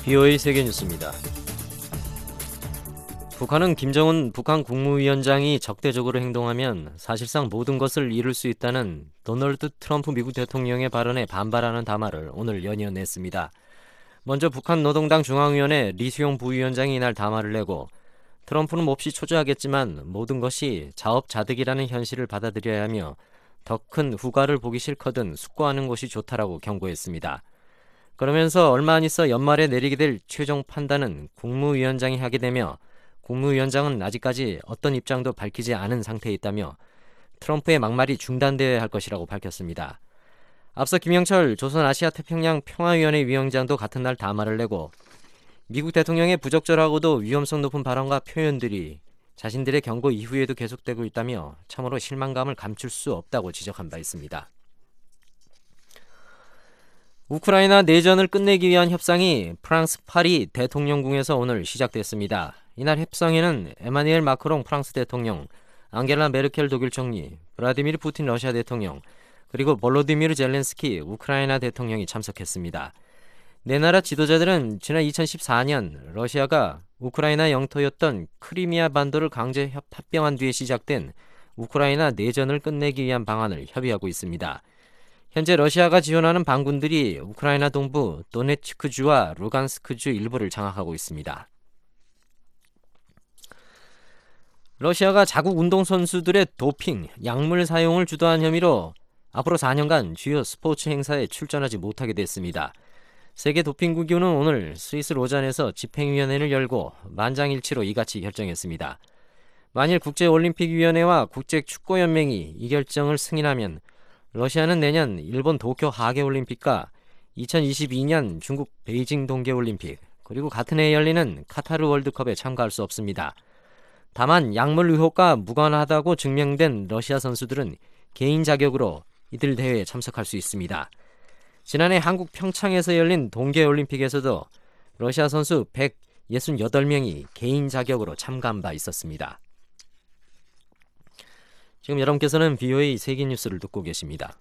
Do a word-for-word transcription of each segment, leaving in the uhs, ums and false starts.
비오에이 세계뉴스입니다. 북한은 김정은 북한 국무위원장이 적대적으로 행동하면 사실상 모든 것을 잃을 수 있다는 도널드 트럼프 미국 대통령의 발언에 반발하는 담화를 오늘 연이어냈습니다. 먼저 북한 노동당 중앙위원회 리수용 부위원장이 이날 담화를 내고 트럼프는 몹시 초조하겠지만 모든 것이 자업자득이라는 현실을 받아들여야 하며 더 큰 후과를 보기 싫거든 숙고하는 것이 좋다라고 경고했습니다. 그러면서 얼마 안 있어 연말에 내리게 될 최종 판단은 국무위원장이 하게 되며 국무위원장은 아직까지 어떤 입장도 밝히지 않은 상태에 있다며 트럼프의 막말이 중단되어야 할 것이라고 밝혔습니다. 앞서 김영철 조선아시아태평양 평화위원회 위원장도 같은 날 담화를 내고 미국 대통령의 부적절하고도 위험성 높은 발언과 표현들이 자신들의 경고 이후에도 계속되고 있다며 참으로 실망감을 감출 수 없다고 지적한 바 있습니다. 우크라이나 내전을 끝내기 위한 협상이 프랑스 파리 대통령궁에서 오늘 시작됐습니다. 이날 협상에는 에마뉘엘 마크롱 프랑스 대통령, 앙겔라 메르켈 독일 총리, 블라디미르 푸틴 러시아 대통령, 그리고 볼로디미르 젤렌스키 우크라이나 대통령이 참석했습니다. 네 나라 지도자들은 지난 이천십사 년 러시아가 우크라이나 영토였던 크리미아 반도를 강제 합병한 뒤에 시작된 우크라이나 내전을 끝내기 위한 방안을 협의하고 있습니다. 현재 러시아가 지원하는 반군들이 우크라이나 동부 도네츠크주와 루간스크주 일부를 장악하고 있습니다. 러시아가 자국 운동선수들의 도핑, 약물 사용을 주도한 혐의로 앞으로 사 년간 주요 스포츠 행사에 출전하지 못하게 됐습니다. 세계도핑국위는 오늘 스위스 로잔에서 집행위원회를 열고 만장일치로 이같이 결정했습니다. 만일 국제올림픽위원회와 국제축구연맹이 이 결정을 승인하면 러시아는 내년 일본 도쿄 하계올림픽과 이천이십이 년 중국 베이징 동계올림픽 그리고 같은 해에 열리는 카타르 월드컵에 참가할 수 없습니다. 다만 약물 의혹과 무관하다고 증명된 러시아 선수들은 개인 자격으로 이들 대회에 참석할 수 있습니다. 지난해 한국 평창에서 열린 동계올림픽에서도 러시아 선수 백육십팔 명이 개인 자격으로 참가한 바 있었습니다. 지금 여러분께서는 비오에이 세계뉴스를 듣고 계십니다.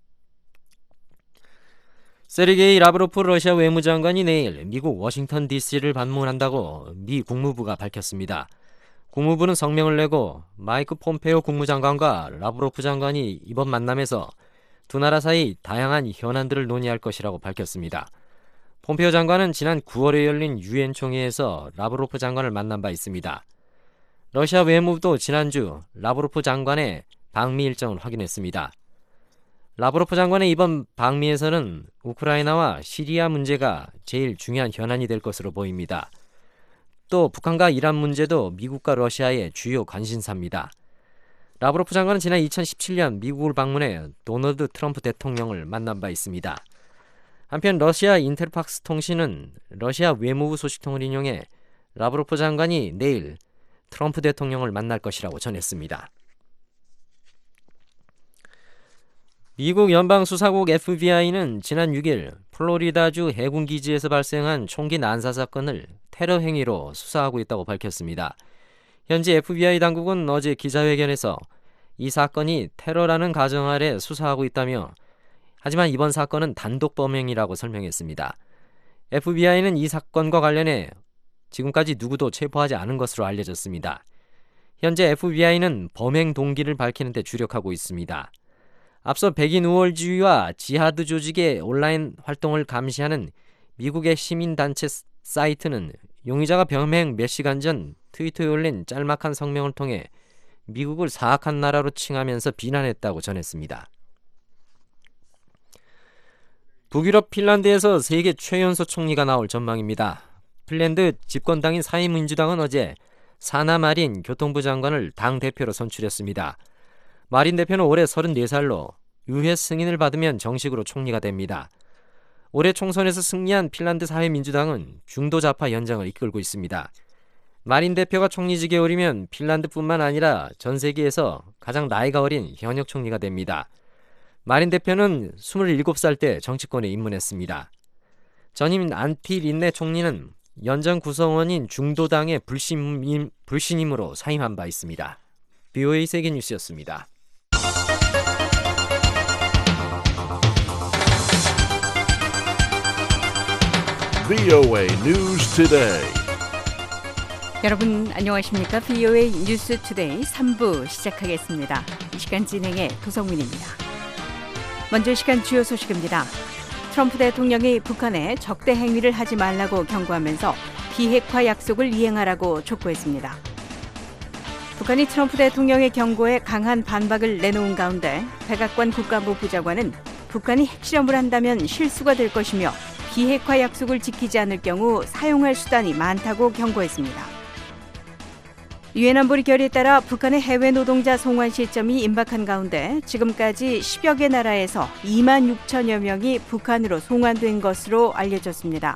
세르게이 라브로프 러시아 외무장관이 내일 미국 워싱턴 디씨를 방문한다고 미 국무부가 밝혔습니다. 국무부는 성명을 내고 마이크 폼페오 국무장관과 라브로프 장관이 이번 만남에서 두 나라 사이 다양한 현안들을 논의할 것이라고 밝혔습니다. 폼페오 장관은 지난 구월에 열린 유엔 총회에서 라브로프 장관을 만난 바 있습니다. 러시아 외무부도 지난주 라브로프 장관의 방미 일정을 확인했습니다. 라브로프 장관의 이번 방미에서는 우크라이나와 시리아 문제가 제일 중요한 현안이 될 것으로 보입니다. 또 북한과 이란 문제도 미국과 러시아의 주요 관심사입니다. 라브로프 장관은 지난 이천십칠 년 미국을 방문해 도널드 트럼프 대통령을 만난 바 있습니다. 한편 러시아 인텔팍스 통신은 러시아 외무부 소식통을 인용해 라브로프 장관이 내일 트럼프 대통령을 만날 것이라고 전했습니다. 미국 연방수사국 에프비아이는 지난 육 일 플로리다주 해군기지에서 발생한 총기 난사 사건을 테러 행위로 수사하고 있다고 밝혔습니다. 현재 에프비아이 당국은 어제 기자회견에서 이 사건이 테러라는 가정 아래 수사하고 있다며 하지만 이번 사건은 단독 범행이라고 설명했습니다. 에프비아이는 이 사건과 관련해 지금까지 누구도 체포하지 않은 것으로 알려졌습니다. 현재 에프비아이는 범행 동기를 밝히는 데 주력하고 있습니다. 앞서 백인 우월주의와 지하드 조직의 온라인 활동을 감시하는 미국의 시민단체 사이트는 용의자가 범행 몇 시간 전 트위터에 올린 짤막한 성명을 통해 미국을 사악한 나라로 칭하면서 비난했다고 전했습니다. 북유럽 핀란드에서 세계 최연소 총리가 나올 전망입니다. 핀란드 집권당인 사회민주당은 어제 사나 마린 교통부 장관을 당대표로 선출했습니다. 마린 대표는 올해 서른네 살로 의회 승인을 받으면 정식으로 총리가 됩니다. 올해 총선에서 승리한 핀란드 사회민주당은 중도좌파 연정을 이끌고 있습니다. 마린 대표가 총리직에 오르면 핀란드뿐만 아니라 전 세계에서 가장 나이가 어린 현역 총리가 됩니다. 마린 대표는 스물일곱 살 때 정치권에 입문했습니다. 전임 안티 린네 총리는 연정 구성원인 중도당의 불신임, 불신임으로 사임한 바 있습니다. 비오에이 세계뉴스였습니다. 브이오에이 News Today. 여러분 안녕하십니까? 브이오에이 뉴스 투데이 삼 부 시작하겠습니다. 이 시간 진행의 도성민입니다. 먼저 이 시간 주요 소식입니다. 트럼프 대통령이 북한에 적대 행위를 하지 말라고 경고하면서 비핵화 약속을 이행하라고 촉구했습니다. 북한이 트럼프 대통령의 경고에 강한 반박을 내놓은 가운데 백악관 국가안보 부장관은 북한이 핵실험을 한다면 실수가 될 것이며 비핵화 약속을 지키지 않을 경우 사용할 수단이 많다고 경고했습니다. 유엔 안보리 결의에 따라 북한의 해외 노동자 송환 시점이 임박한 가운데 지금까지 십여 개 나라에서 이만 육천여 명이 북한으로 송환된 것으로 알려졌습니다.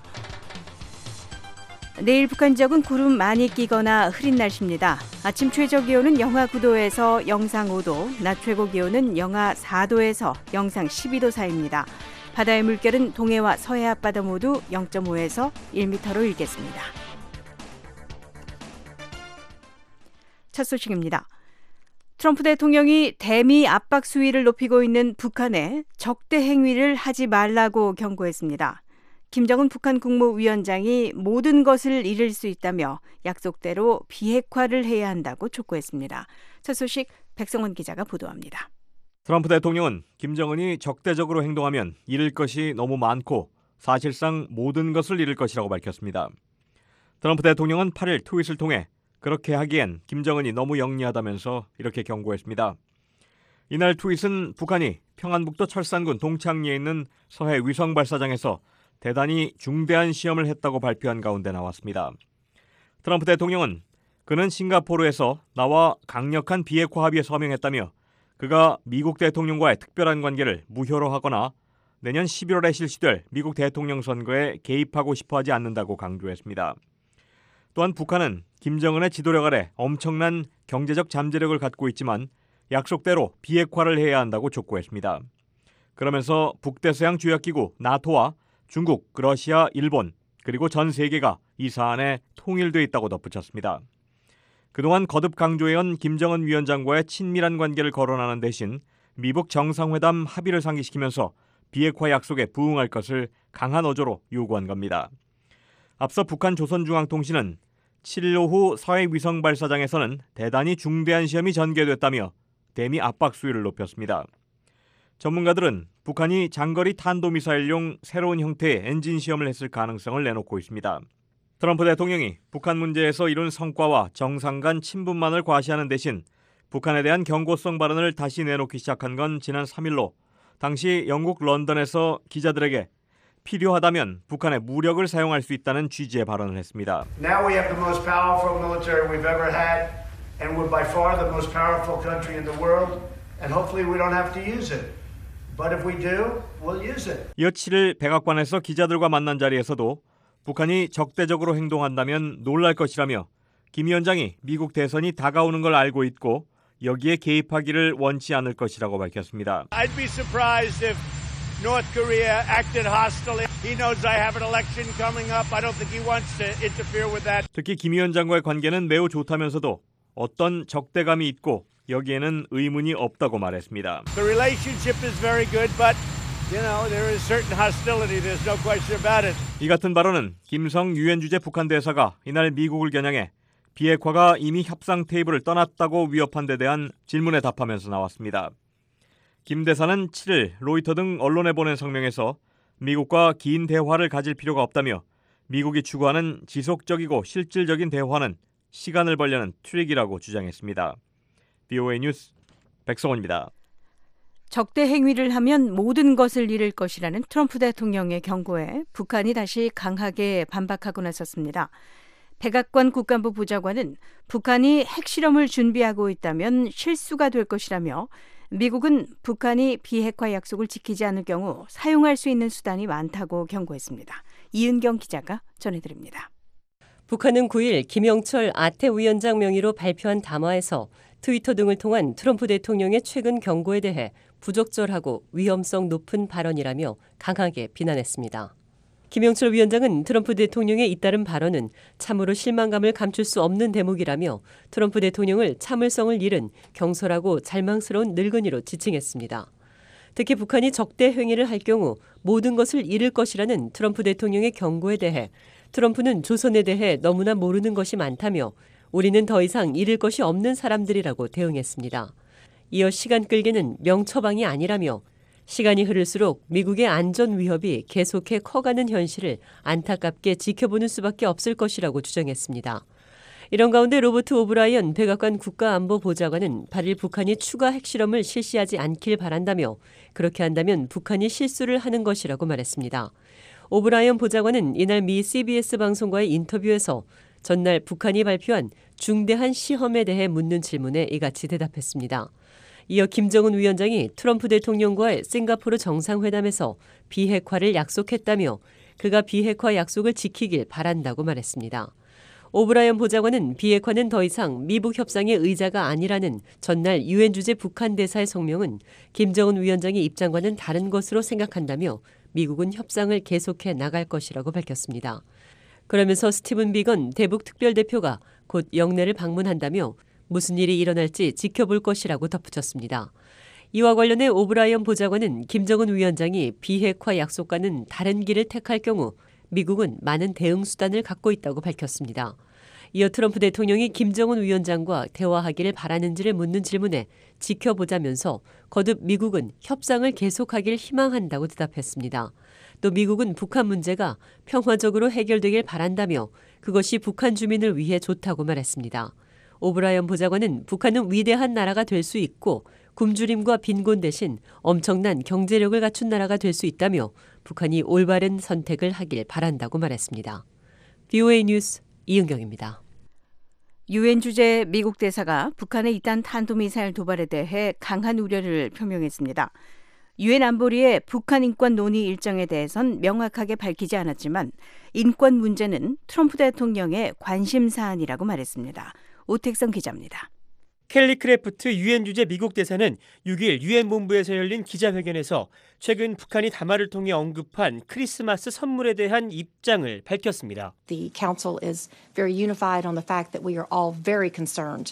내일 북한 지역은 구름 많이 끼거나 흐린 날씨입니다. 아침 최저 기온은 영하 구 도에서 영상 오 도, 낮 최고 기온은 영하 사 도에서 영상 십이 도 사이입니다. 바다의 물결은 동해와 서해 앞바다 모두 영 점 오에서 일 미터로 일겠습니다. 첫 소식입니다. 트럼프 대통령이 대미 압박 수위를 높이고 있는 북한에 적대 행위를 하지 말라고 경고했습니다. 김정은 북한 국무위원장이 모든 것을 잃을 수 있다며 약속대로 비핵화를 해야 한다고 촉구했습니다. 첫 소식 백성원 기자가 보도합니다. 트럼프 대통령은 김정은이 적대적으로 행동하면 잃을 것이 너무 많고 사실상 모든 것을 잃을 것이라고 밝혔습니다. 트럼프 대통령은 팔 일 트윗을 통해 그렇게 하기엔 김정은이 너무 영리하다면서 이렇게 경고했습니다. 이날 트윗은 북한이 평안북도 철산군 동창리에 있는 서해 위성발사장에서 대단히 중대한 시험을 했다고 발표한 가운데 나왔습니다. 트럼프 대통령은 그는 싱가포르에서 나와 강력한 비핵화 합의에 서명했다며 그가 미국 대통령과의 특별한 관계를 무효로 하거나 내년 십일월에 실시될 미국 대통령 선거에 개입하고 싶어하지 않는다고 강조했습니다. 또한 북한은 김정은의 지도력 아래 엄청난 경제적 잠재력을 갖고 있지만 약속대로 비핵화를 해야 한다고 촉구했습니다. 그러면서 북대서양 조약기구 나토와 중국, 러시아, 일본 그리고 전 세계가 이 사안에 통일돼 있다고 덧붙였습니다. 그동안 거듭 강조해온 김정은 위원장과의 친밀한 관계를 거론하는 대신 미북 정상회담 합의를 상기시키면서 비핵화 약속에 부응할 것을 강한 어조로 요구한 겁니다. 앞서 북한 조선중앙통신은 칠 일 오후 서해 위성발사장에서는 대단히 중대한 시험이 전개됐다며 대미 압박 수위를 높였습니다. 전문가들은 북한이 장거리 탄도미사일용 새로운 형태의 엔진 시험을 했을 가능성을 내놓고 있습니다. 트럼프 대통령이 북한 문제에서 이룬 성과와 정상 간 친분만을 과시하는 대신 북한에 대한 경고성 발언을 다시 내놓기 시작한 건 지난 삼 일로 당시 영국 런던에서 기자들에게 필요하다면 북한의 무력을 사용할 수 있다는 취지의 발언을 했습니다. Now we have the most powerful military we've ever had, and we're by far the most powerful country in the world, and hopefully we don't have to use it. But if we do, we'll use it. 이어 칠 일 백악관에서 기자들과 만난 자리에서도 북한이 적대적으로 행동한다면 놀랄 것이라며 김 위원장이 미국 대선이 다가오는 걸 알고 있고 여기에 개입하기를 원치 않을 것이라고 밝혔습니다. I'd be surprised if North Korea acted hostily. He knows I have an election coming up. I don't think he wants to interfere with that. 특히 김 위원장과의 관계는 매우 좋다면서도 어떤 적대감이 있고 여기에는 의문이 없다고 말했습니다. The relationship is very good, but you know there is certain hostility. There's no question about it. 이 같은 발언은 김성 유엔 주재 북한 대사가 이날 미국을 겨냥해 비핵화가 이미 협상 테이블을 떠났다고 위협한 데 대한 질문에 답하면서 나왔습니다. 김 대사는 칠 일 로이터 등 언론에 보낸 성명에서 미국과 긴 대화를 가질 필요가 없다며 미국이 추구하는 지속적이고 실질적인 대화는 시간을 벌려는 트릭이라고 주장했습니다. 브이오에이 뉴스 백성원입니다. 적대 행위를 하면 모든 것을 잃을 것이라는 트럼프 대통령의 경고에 북한이 다시 강하게 반박하고 나섰습니다. 백악관 국가안보 부장관은 북한이 핵실험을 준비하고 있다면 실수가 될 것이라며 미국은 북한이 비핵화 약속을 지키지 않을 경우 사용할 수 있는 수단이 많다고 경고했습니다. 이은경 기자가 전해드립니다. 북한은 구 일 김영철 아태 위원장 명의로 발표한 담화에서 트위터 등을 통한 트럼프 대통령의 최근 경고에 대해 부적절하고 위험성 높은 발언이라며 강하게 비난했습니다. 김영철 위원장은 트럼프 대통령의 잇따른 발언은 참으로 실망감을 감출 수 없는 대목이라며 트럼프 대통령을 참을성을 잃은 경솔하고 잘망스러운 늙은이로 지칭했습니다. 특히 북한이 적대 행위를 할 경우 모든 것을 잃을 것이라는 트럼프 대통령의 경고에 대해 트럼프는 조선에 대해 너무나 모르는 것이 많다며 우리는 더 이상 잃을 것이 없는 사람들이라고 대응했습니다. 이어 시간 끌기는 명처방이 아니라며 시간이 흐를수록 미국의 안전 위협이 계속해 커가는 현실을 안타깝게 지켜보는 수밖에 없을 것이라고 주장했습니다. 이런 가운데 로버트 오브라이언 백악관 국가안보보좌관은 팔 일 북한이 추가 핵실험을 실시하지 않길 바란다며 그렇게 한다면 북한이 실수를 하는 것이라고 말했습니다. 오브라이언 보좌관은 이날 미 씨비에스 방송과의 인터뷰에서 전날 북한이 발표한 중대한 시험에 대해 묻는 질문에 이같이 대답했습니다. 이어 김정은 위원장이 트럼프 대통령과의 싱가포르 정상회담에서 비핵화를 약속했다며 그가 비핵화 약속을 지키길 바란다고 말했습니다. 오브라이언 보좌관은 비핵화는 더 이상 미북 협상의 의자가 아니라는 전날 유엔 주재 북한 대사의 성명은 김정은 위원장의 입장과는 다른 것으로 생각한다며 미국은 협상을 계속해 나갈 것이라고 밝혔습니다. 그러면서 스티븐 비건 대북 특별대표가 곧 영내를 방문한다며 무슨 일이 일어날지 지켜볼 것이라고 덧붙였습니다. 이와 관련해 오브라이언 보좌관은 김정은 위원장이 비핵화 약속과는 다른 길을 택할 경우 미국은 많은 대응 수단을 갖고 있다고 밝혔습니다. 이어 트럼프 대통령이 김정은 위원장과 대화하기를 바라는지를 묻는 질문에 지켜보자면서 거듭 미국은 협상을 계속하길 희망한다고 대답했습니다. 또 미국은 북한 문제가 평화적으로 해결되길 바란다며 그것이 북한 주민을 위해 좋다고 말했습니다. 오브라이언 보좌관은 북한은 위대한 나라가 될 수 있고 굶주림과 빈곤 대신 엄청난 경제력을 갖춘 나라가 될 수 있다며 북한이 올바른 선택을 하길 바란다고 말했습니다. 비오에이 뉴스 이은경입니다. 유엔 주재 미국 대사가 북한의 이딴 탄도미사일 도발에 대해 강한 우려를 표명했습니다. 유엔 안보리의 북한 인권 논의 일정에 대해선 명확하게 밝히지 않았지만 인권 문제는 트럼프 대통령의 관심 사안이라고 말했습니다. 오택성 기자입니다. 켈리 크래프트 유엔 주재 미국 대사는 육 일 유엔 본부에서 열린 기자회견에서 최근 북한이 담화를 통해 언급한 크리스마스 선물에 대한 입장을 밝혔습니다. The Council is very unified on the fact that we are all very concerned.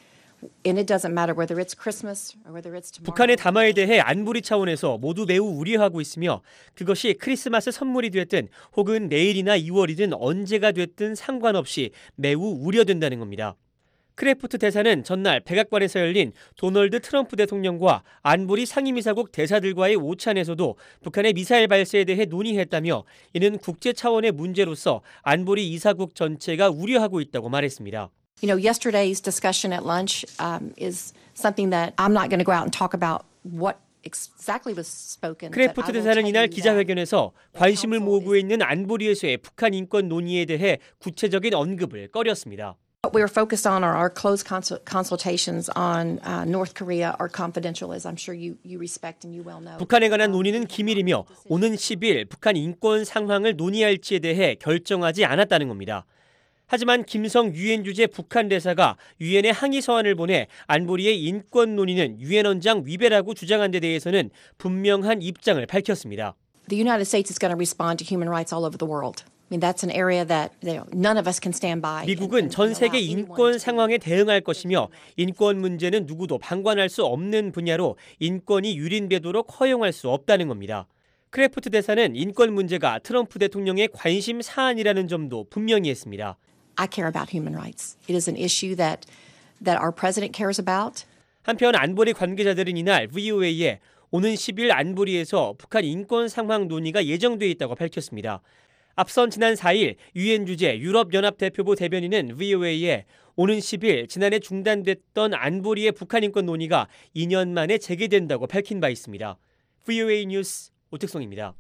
And it doesn't matter whether it's Christmas or whether it's tomorrow. 북한의 담화에 대해 안보리 차원에서 모두 매우 우려하고 있으며 그것이 크리스마스 선물이 됐든 혹은 내일이나 이월이든 언제가 됐든 상관없이 매우 우려된다는 겁니다. 크래프트 대사는 전날 백악관에서 열린 도널드 트럼프 대통령과 안보리 상임이사국 대사들과의 오찬에서도 북한의 미사일 발사에 대해 논의했다며 이는 국제 차원의 문제로서 안보리 이사국 전체가 우려하고 있다고 말했습니다. You know, yesterday's discussion at lunch um, is something that I'm not going to go out and talk about what exactly was spoken. 크래프트 대사는 이날 기자회견에서 관심을 모으고 있는 안보리에서의 북한 인권 논의에 대해 구체적인 언급을 꺼렸습니다. What we are focused on are our close consultations on uh, North Korea are confidential, as I'm sure you, you respect and you well know. 북한에 관한 논의는 기밀이며 오는 십 일 북한 인권 상황을 논의할지에 대해 결정하지 않았다는 겁니다. 하지만 김성 유엔 주재 북한 대사가 유엔에 항의 서한을 보내 안보리의 인권 논의는 유엔 헌장 위배라고 주장한 데 대해서는 분명한 입장을 밝혔습니다. The United States is going to respond to human rights all over the world. I mean, that's an area that you know, none of us can stand by. 미국은 전 세계 인권 상황에 대응할 것이며 인권 문제는 누구도 방관할 수 없는 분야로 인권이 유린되도록 허용할 수 없다는 겁니다. 크래프트 대사는 인권 문제가 트럼프 대통령의 관심 사안이라는 점도 분명히 했습니다. I care about human rights. It is an issue that that our president cares about. 한편 안보리 관계자들은 이날 브이오에이에 오는 십 일 안보리에서 북한 인권 상황 논의가 예정돼 있다고 밝혔습니다. 앞선 지난 사 일 유엔 주재 유럽연합 대표부 대변인은 브이오에이에 오는 십 일 지난해 중단됐던 안보리의 북한 인권 논의가 이 년 만에 재개된다고 밝힌 바 있습니다. 브이오에이 뉴스 오택성입니다.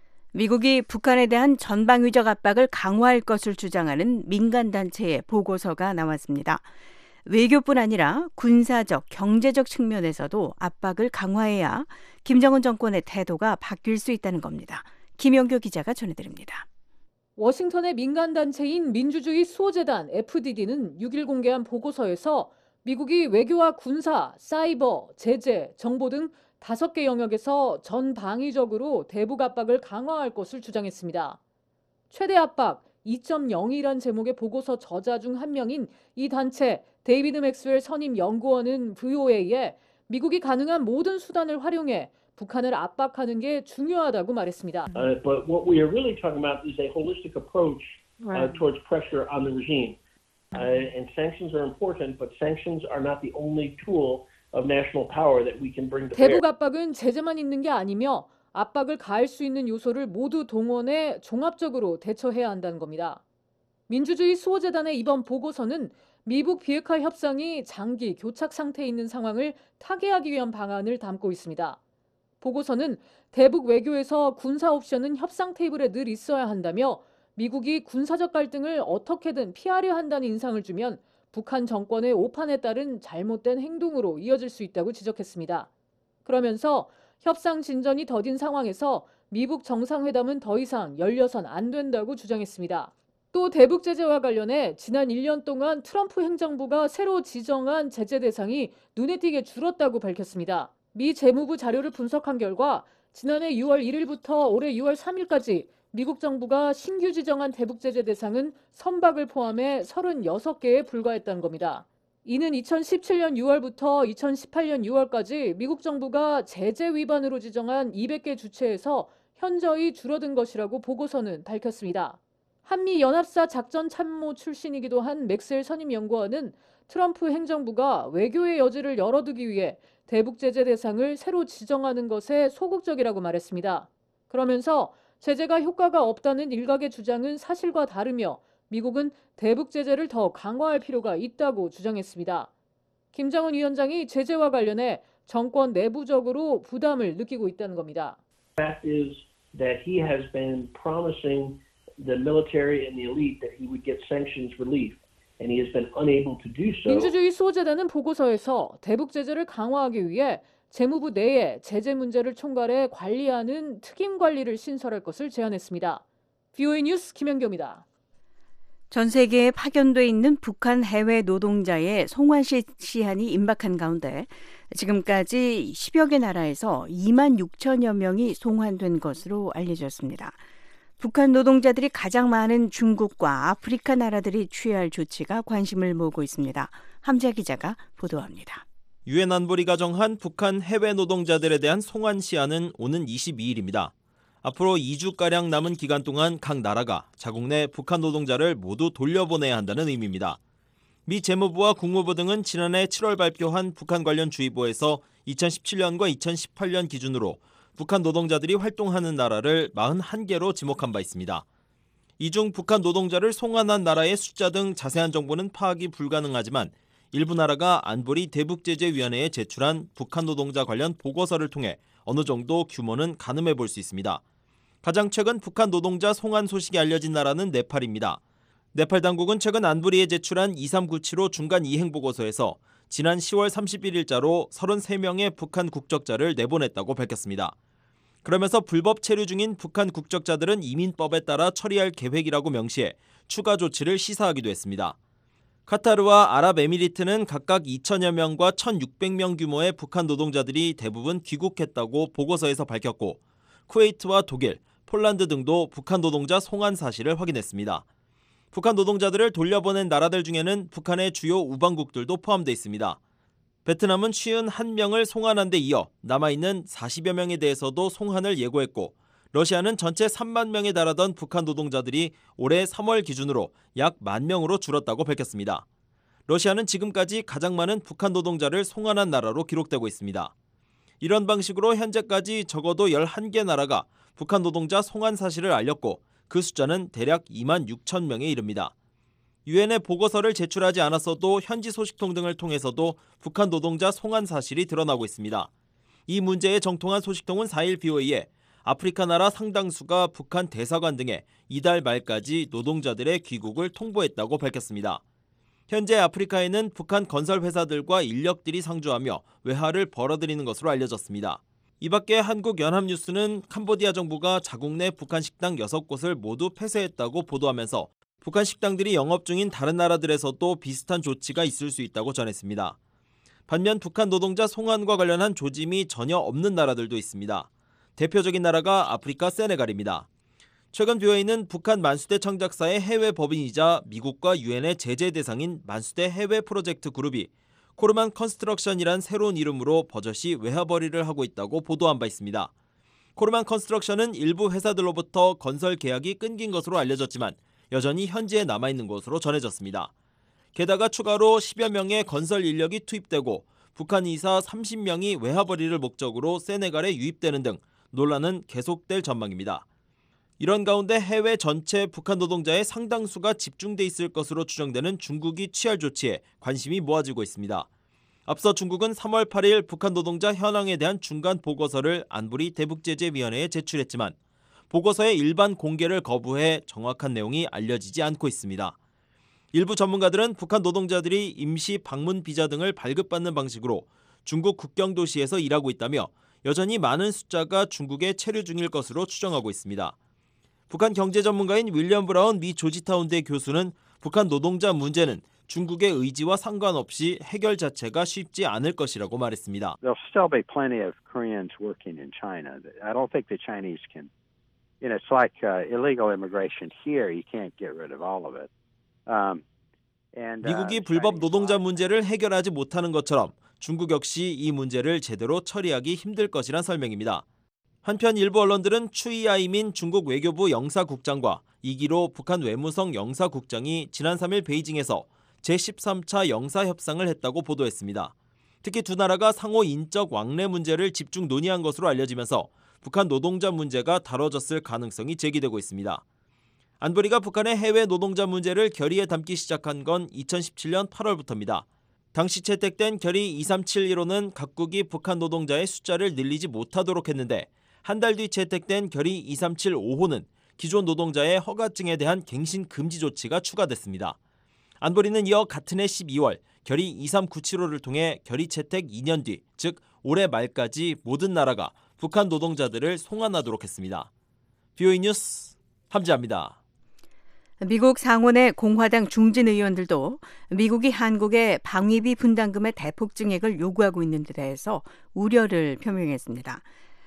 미국이 북한에 대한 전방위적 압박을 강화할 것을 주장하는 민간단체의 보고서가 나왔습니다. 외교뿐 아니라 군사적, 경제적 측면에서도 압박을 강화해야 김정은 정권의 태도가 바뀔 수 있다는 겁니다. 김영교 기자가 전해드립니다. 워싱턴의 민간단체인 민주주의 수호재단 에프디디는 육 일 공개한 보고서에서 미국이 외교와 군사, 사이버, 제재, 정보 등 다섯 개 영역에서 전방위적으로 대북 압박을 강화할 것을 주장했습니다. 최대 압박 이 점 영이란 제목의 보고서 저자 중 한 명인 이 단체 데이비드 맥스웰 선임 연구원은 브이오에이에 미국이 가능한 모든 수단을 활용해 북한을 압박하는 게 중요하다고 말했습니다. Uh, but what we are really talking about is a holistic approach uh, towards pressure on the regime. Uh, and sanctions are important, but sanctions are not the only tool of national power that we can bring to bear. 대북 압박은 제재만 있는 게 아니며 압박을 가할 수 있는 요소를 모두 동원해 종합적으로 대처해야 한다는 겁니다. 민주주의 수호재단의 이번 보고서는 미북 비핵화 협상이 장기 교착 상태에 있는 상황을 타개하기 위한 방안을 담고 있습니다. 보고서는 대북 외교에서 군사 옵션은 협상 테이블에 늘 있어야 한다며 미국이 군사적 갈등을 어떻게든 피하려 한다는 인상을 주면 북한 정권의 오판에 따른 잘못된 행동으로 이어질 수 있다고 지적했습니다. 그러면서 협상 진전이 더딘 상황에서 미북 정상회담은 더 이상 열려선 안 된다고 주장했습니다. 또 대북 제재와 관련해 지난 일 년 동안 트럼프 행정부가 새로 지정한 제재 대상이 눈에 띄게 줄었다고 밝혔습니다. 미 재무부 자료를 분석한 결과 지난해 유월 일일부터 올해 유월 삼일까지 미국 정부가 신규 지정한 대북 제재 대상은 선박을 포함해 서른여섯 개에 불과했다는 겁니다. 이는 이천십칠년 유월부터 이천십팔년 유월까지 미국 정부가 제재 위반으로 지정한 이백 개 주체에서 현저히 줄어든 것이라고 보고서는 밝혔습니다. 한미 연합사 작전 참모 출신이기도 한 맥스웰 선임 연구원은 트럼프 행정부가 외교의 여지를 열어두기 위해 대북 제재 대상을 새로 지정하는 것에 소극적이라고 말했습니다. 그러면서 제재가 효과가 없다는 일각의 주장은 사실과 다르며 미국은 대북 제재를 더 강화할 필요가 있다고 주장했습니다. 김정은 위원장이 제재와 관련해 정권 내부적으로 부담을 느끼고 있다는 겁니다. The fact is that he has been promising the military and the elite that he would get sanctions relief, and he has been unable to do so. 민주주의 수호재단은 보고서에서 대북 제재를 강화하기 위해 재무부 내에 제재 문제를 총괄해 관리하는 특임 관리를 신설할 것을 제안했습니다. 비오에이 뉴스 김현경입니다. 전 세계에 파견돼 있는 북한 해외 노동자의 송환 시한이 임박한 가운데 지금까지 십여 개 나라에서 이만 육천여 명이 송환된 것으로 알려졌습니다. 북한 노동자들이 가장 많은 중국과 아프리카 나라들이 취할 조치가 관심을 모으고 있습니다. 함자 기자가 보도합니다. 유엔 안보리가 정한 북한 해외 노동자들에 대한 송환 시한은 오는 이십이일입니다. 앞으로 이 주가량 남은 기간 동안 각 나라가 자국 내 북한 노동자를 모두 돌려보내야 한다는 의미입니다. 미 재무부와 국무부 등은 지난해 칠월 발표한 북한 관련 주의보에서 이천십칠년과 이천십팔년 기준으로 북한 노동자들이 활동하는 나라를 사십일 개로 지목한 바 있습니다. 이 중 북한 노동자를 송환한 나라의 숫자 등 자세한 정보는 파악이 불가능하지만 일부 나라가 안보리 대북제재위원회에 제출한 북한 노동자 관련 보고서를 통해 어느 정도 규모는 가늠해 볼 수 있습니다. 가장 최근 북한 노동자 송환 소식이 알려진 나라는 네팔입니다. 네팔 당국은 최근 안보리에 제출한 이삼구칠오 중간 이행 보고서에서 지난 시월 삼십일일자로 서른세 명의 북한 국적자를 내보냈다고 밝혔습니다. 그러면서 불법 체류 중인 북한 국적자들은 이민법에 따라 처리할 계획이라고 명시해 추가 조치를 시사하기도 했습니다. 카타르와 아랍에미리트는 각각 이천여 명과 천육백 명 규모의 북한 노동자들이 대부분 귀국했다고 보고서에서 밝혔고 쿠웨이트와 독일, 폴란드 등도 북한 노동자 송환 사실을 확인했습니다. 북한 노동자들을 돌려보낸 나라들 중에는 북한의 주요 우방국들도 포함되어 있습니다. 베트남은 오십일 명을 송환한 데 이어 남아있는 사십여 명에 대해서도 송환을 예고했고 러시아는 전체 삼만 명에 달하던 북한 노동자들이 올해 삼월 기준으로 약 만 명으로 줄었다고 밝혔습니다. 러시아는 지금까지 가장 많은 북한 노동자를 송환한 나라로 기록되고 있습니다. 이런 방식으로 현재까지 적어도 열한 개 나라가 북한 노동자 송환 사실을 알렸고 그 숫자는 대략 이만 육천 명에 이릅니다. 유엔에 보고서를 제출하지 않았어도 현지 소식통 등을 통해서도 북한 노동자 송환 사실이 드러나고 있습니다. 이 문제에 정통한 소식통은 사일 비오에이에 아프리카 나라 상당수가 북한 대사관 등에 이달 말까지 노동자들의 귀국을 통보했다고 밝혔습니다. 현재 아프리카에는 북한 건설 회사들과 인력들이 상주하며 외화를 벌어들이는 것으로 알려졌습니다. 이 밖에 한국연합뉴스는 캄보디아 정부가 자국 내 북한 식당 여섯 곳을 모두 폐쇄했다고 보도하면서 북한 식당들이 영업 중인 다른 나라들에서도 비슷한 조치가 있을 수 있다고 전했습니다. 반면 북한 노동자 송환과 관련한 조짐이 전혀 없는 나라들도 있습니다. 대표적인 나라가 아프리카 세네갈입니다. 최근 비오에이는 북한 만수대 청작사의 해외 법인이자 미국과 유엔의 제재 대상인 만수대 해외 프로젝트 그룹이 코르만 컨스트럭션이란 새로운 이름으로 버젓이 외화벌이를 하고 있다고 보도한 바 있습니다. 코르만 컨스트럭션은 일부 회사들로부터 건설 계약이 끊긴 것으로 알려졌지만 여전히 현지에 남아있는 것으로 전해졌습니다. 게다가 추가로 십여 명의 건설 인력이 투입되고 북한 이사 삼십 명이 외화벌이를 목적으로 세네갈에 유입되는 등 논란은 계속될 전망입니다. 이런 가운데 해외 전체 북한 노동자의 상당수가 집중돼 있을 것으로 추정되는 중국이 취할 조치에 관심이 모아지고 있습니다. 앞서 중국은 삼월 팔일 북한 노동자 현황에 대한 중간 보고서를 안보리 대북제재위원회에 제출했지만 보고서의 일반 공개를 거부해 정확한 내용이 알려지지 않고 있습니다. 일부 전문가들은 북한 노동자들이 임시 방문 비자 등을 발급받는 방식으로 중국 국경 도시에서 일하고 있다며 여전히 많은 숫자가 중국에 체류 중일 것으로 추정하고 있습니다. 북한 경제 전문가인 윌리엄 브라운 미 조지타운대 교수는 북한 노동자 문제는 중국의 의지와 상관없이 해결 자체가 쉽지 않을 것이라고 말했습니다. There'll still be plenty of Koreans working in China. I don't think the Chinese can, you know, it's like uh, illegal immigration here. You can't get rid of all of it. Um, and, uh, 미국이 불법 노동자 문제를 해결하지 못하는 것처럼 중국 역시 이 문제를 제대로 처리하기 힘들 것이란 설명입니다. 한편 일부 언론들은 추이아이민 중국 외교부 영사국장과 이기로 북한 외무성 영사국장이 지난 삼일 베이징에서 제십삼 차 영사협상을 했다고 보도했습니다. 특히 두 나라가 상호 인적 왕래 문제를 집중 논의한 것으로 알려지면서 북한 노동자 문제가 다뤄졌을 가능성이 제기되고 있습니다. 안보리가 북한의 해외 노동자 문제를 결의에 담기 시작한 건 이천십칠년 팔월부터입니다. 당시 채택된 결의 이삼칠일호는 각국이 북한 노동자의 숫자를 늘리지 못하도록 했는데 한 달 뒤 채택된 결의 이삼칠오호는 기존 노동자의 허가증에 대한 갱신 금지 조치가 추가됐습니다. 안보리는 이어 같은 해 십이월 결의 이삼구칠호를 통해 결의 채택 이 년 뒤, 즉 올해 말까지 모든 나라가 북한 노동자들을 송환하도록 했습니다. 비오이 뉴스 함지아입니다. 미국 상원의 공화당 중진 의원들도 미국이 한국의 방위비 분담금의 대폭 증액을 요구하고 있는 데 대해서 우려를 표명했습니다.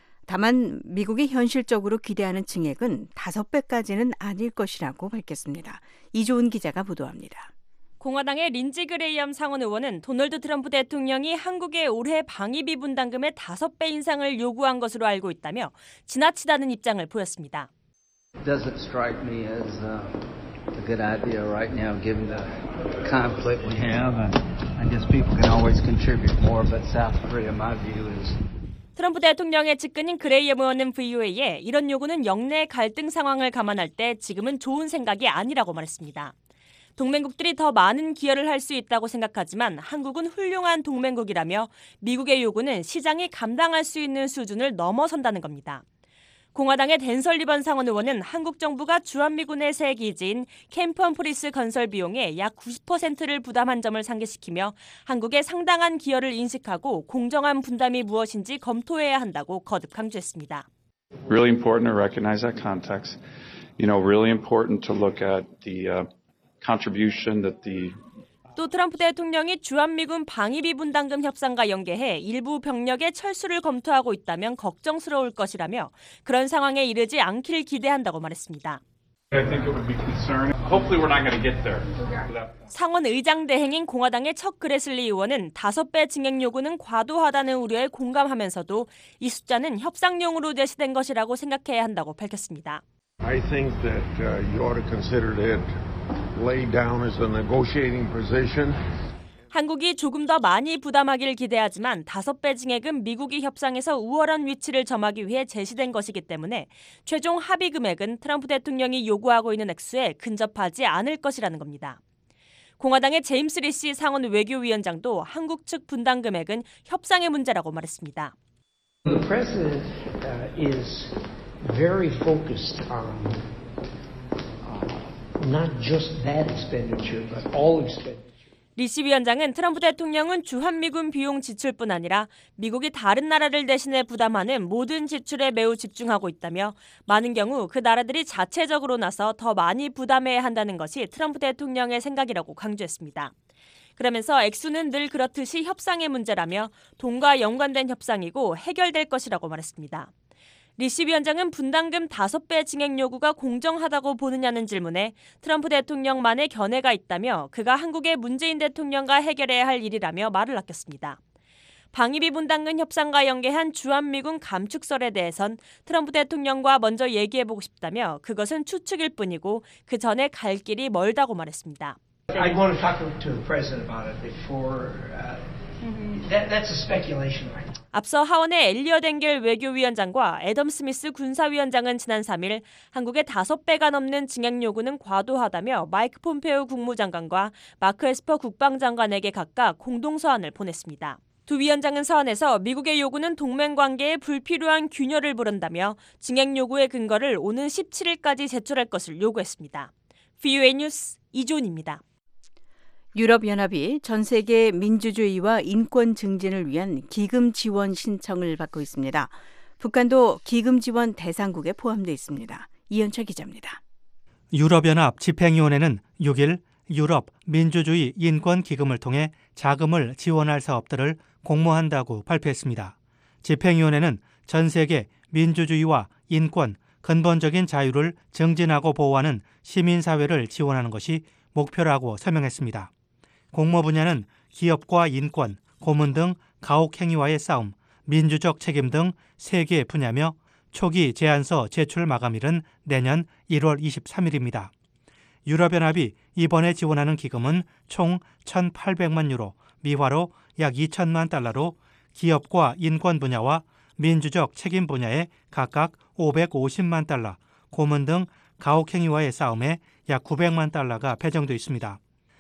다만 미국이 현실적으로 기대하는 증액은 다섯 배까지는 아닐 것이라고 밝혔습니다. 이조은 기자가 보도합니다. 공화당의 린지 그레이엄 상원 의원은 도널드 트럼프 대통령이 한국의 올해 방위비 분담금의 다섯 배 인상을 요구한 것으로 알고 있다며 지나치다는 입장을 보였습니다. Doesn't strike me as uh, a good idea right now, given the conflict we have. And I guess people can always contribute more, but South Korea, my view is. 트럼프 대통령의 측근인 그레이엄 의원은 브이오에이에 이런 요구는 영내 갈등 상황을 감안할 때 지금은 좋은 생각이 아니라고 말했습니다. 동맹국들이 더 많은 기여를 할 수 있다고 생각하지만 한국은 훌륭한 동맹국이라며 미국의 요구는 시장이 감당할 수 있는 수준을 넘어선다는 겁니다. 공화당의 댄 설리번 상원 의원은 한국 정부가 주한미군의 새 기지인 캠프 험프리스 건설 비용의 약 구십 퍼센트를 부담한 점을 상기시키며 한국의 상당한 기여를 인식하고 공정한 분담이 무엇인지 검토해야 한다고 거듭 강조했습니다. Really important to recognize that context. You know, really important to look at the uh, contribution that the 또 트럼프 대통령이 주한미군 방위비 분담금 협상과 연계해 일부 병력의 철수를 검토하고 있다면 걱정스러울 것이라며 그런 상황에 이르지 않길 기대한다고 말했습니다. I think it would be concerning. Hopefully we're not going to get there. 상원 의장 대행인 공화당의 척 그레슬리 의원은 다섯 배 증액 요구는 과도하다는 우려에 공감하면서도 이 숫자는 협상용으로 제시된 것이라고 생각해야 한다고 밝혔습니다. I think that uh, you ought to consider it laid down as a negotiating position. 한국이 조금 더 많이 부담하길 기대하지만 다섯 배 증액은 미국이 협상에서 우월한 위치를 점하기 위해 제시된 것이기 때문에 최종 합의 금액은 트럼프 대통령이 요구하고 있는 액수에 근접하지 않을 것이라는 겁니다. 공화당의 제임스 리시 상원 외교위원장도 한국 측 분담 금액은 협상의 문제라고 말했습니다. The president uh, is very focused on uh, not just that expenditure, but all expenditure. 리시 위원장은 트럼프 대통령은 주한미군 비용 지출뿐 아니라 미국이 다른 나라를 대신해 부담하는 모든 지출에 매우 집중하고 있다며 많은 경우 그 나라들이 자체적으로 나서 더 많이 부담해야 한다는 것이 트럼프 대통령의 생각이라고 강조했습니다. 그러면서 액수는 늘 그렇듯이 협상의 문제라며 돈과 연관된 협상이고 해결될 것이라고 말했습니다. 리시 위원장은 분담금 다섯 배 증액 요구가 공정하다고 보느냐는 질문에 트럼프 대통령만의 견해가 있다며 그가 한국의 문재인 대통령과 해결해야 할 일이라며 말을 아꼈습니다. 방위비 분담금 협상과 연계한 주한미군 감축설에 대해선 트럼프 대통령과 먼저 얘기해보고 싶다며 그것은 추측일 뿐이고 그 전에 갈 길이 멀다고 말했습니다. I want to talk to the president about it before. Uh, that, that's a speculation right now. 앞서 하원의 엘리엇 앵겔 외교위원장과 애덤 스미스 군사위원장은 지난 삼 일 한국의 다섯 배가 넘는 증액 요구는 과도하다며 마이크 폼페오 국무장관과 마크 에스퍼 국방장관에게 각각 공동서한을 보냈습니다. 두 위원장은 서한에서 미국의 요구는 동맹 관계에 불필요한 균열을 부른다며 증액 요구의 근거를 오는 십칠 일까지 제출할 것을 요구했습니다. 브이오에이 뉴스 이존입니다. 유럽연합이 전 세계 민주주의와 인권 증진을 위한 기금 지원 신청을 받고 있습니다. 북한도 기금 지원 대상국에 포함되어 있습니다. 이현철 기자입니다. 유럽연합 집행위원회는 육 일 유럽 민주주의 인권 기금을 통해 자금을 지원할 사업들을 공모한다고 발표했습니다. 집행위원회는 전 세계 민주주의와 인권, 근본적인 자유를 증진하고 보호하는 시민사회를 지원하는 것이 목표라고 설명했습니다. 공모 분야는 기업과 인권, 고문 등 가혹행위와의 싸움, 민주적 책임 등 세 개 분야며 초기 제안서 제출 마감일은 내년 일월 이십삼일입니다. 유럽연합이 이번에 지원하는 기금은 총 천팔백만 유로, 미화로 약 이천만 달러로 기업과 인권 분야와 민주적 책임 분야에 각각 오백오십만 달러, 고문 등 가혹행위와의 싸움에 약 구백만 달러가 배정돼 있습니다.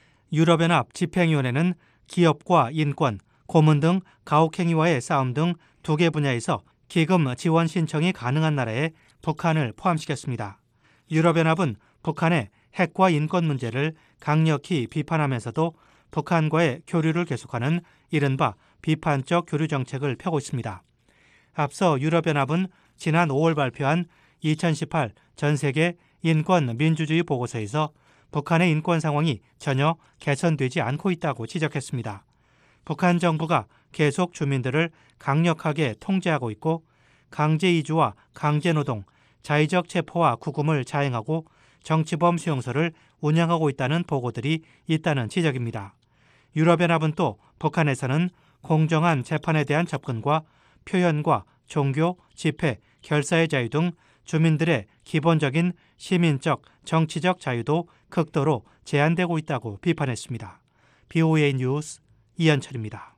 유럽연합 집행위원회는 기업과 인권, 고문 등 가혹행위와의 싸움 등 두 개 분야에서 기금 지원 신청이 가능한 나라에 북한을 포함시켰습니다. 유럽연합은 북한의 핵과 인권 문제를 강력히 비판하면서도 북한과의 교류를 계속하는 이른바 비판적 교류 정책을 펴고 있습니다. 앞서 유럽연합은 지난 오월 발표한 이천십팔 전세계 인권 민주주의 보고서에서 북한의 인권 상황이 전혀 개선되지 않고 있다고 지적했습니다. 북한 정부가 계속 주민들을 강력하게 통제하고 있고 강제 이주와 강제 노동, 자의적 체포와 구금을 자행하고 정치범 수용소를 운영하고 있다는 보고들이 있다는 지적입니다. 유럽연합은 또 북한에서는 공정한 재판에 대한 접근과 표현과 종교, 집회, 결사의 자유 등 주민들의 기본적인 시민적, 정치적 자유도 극도로 제한되고 있다고 비판했습니다. 브이오에이 뉴스 이현철입니다.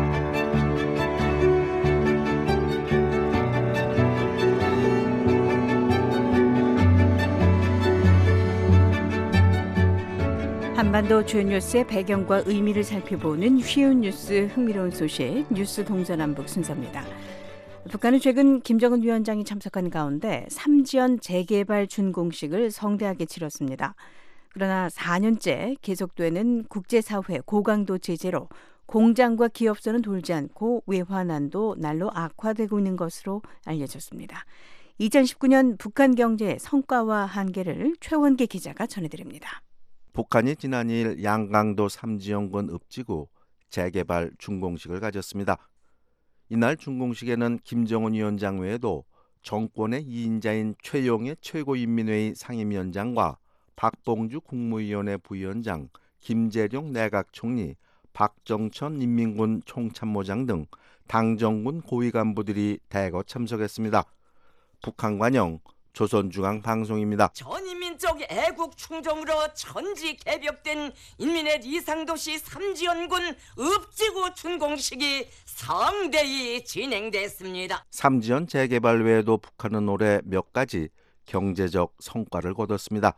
한반도 주요 뉴스의 배경과 의미를 살펴보는 쉬운 뉴스, 흥미로운 소식, 뉴스 동서남북 순서입니다. 북한은 최근 김정은 위원장이 참석한 가운데 삼지연 재개발 준공식을 성대하게 치렀습니다. 그러나 사 년째 계속되는 국제사회 고강도 제재로 공장과 기업선은 돌지 않고 외환난도 날로 악화되고 있는 것으로 알려졌습니다. 이천십구 년 북한 경제의 성과와 한계를 최원계 기자가 전해드립니다. 북한이 지난 일 양강도 삼지연군 읍지구 재개발 준공식을 가졌습니다. 이날 준공식에는 김정은 위원장 외에도 정권의 이 인자인 최용해 최고인민회의 상임위원장과 박봉주 국무위원회 부위원장, 김재룡 내각총리, 박정천 인민군 총참모장 등 당정군 고위 간부들이 대거 참석했습니다. 북한 관영 조선중앙방송입니다. 전인민적 애국 충정으로 천지 개벽된 인민의 이상도시 삼지연군 읍지구 준공식이 성대히 진행됐습니다. 삼지연 재개발 외에도 북한은 올해 몇 가지 경제적 성과를 거뒀습니다.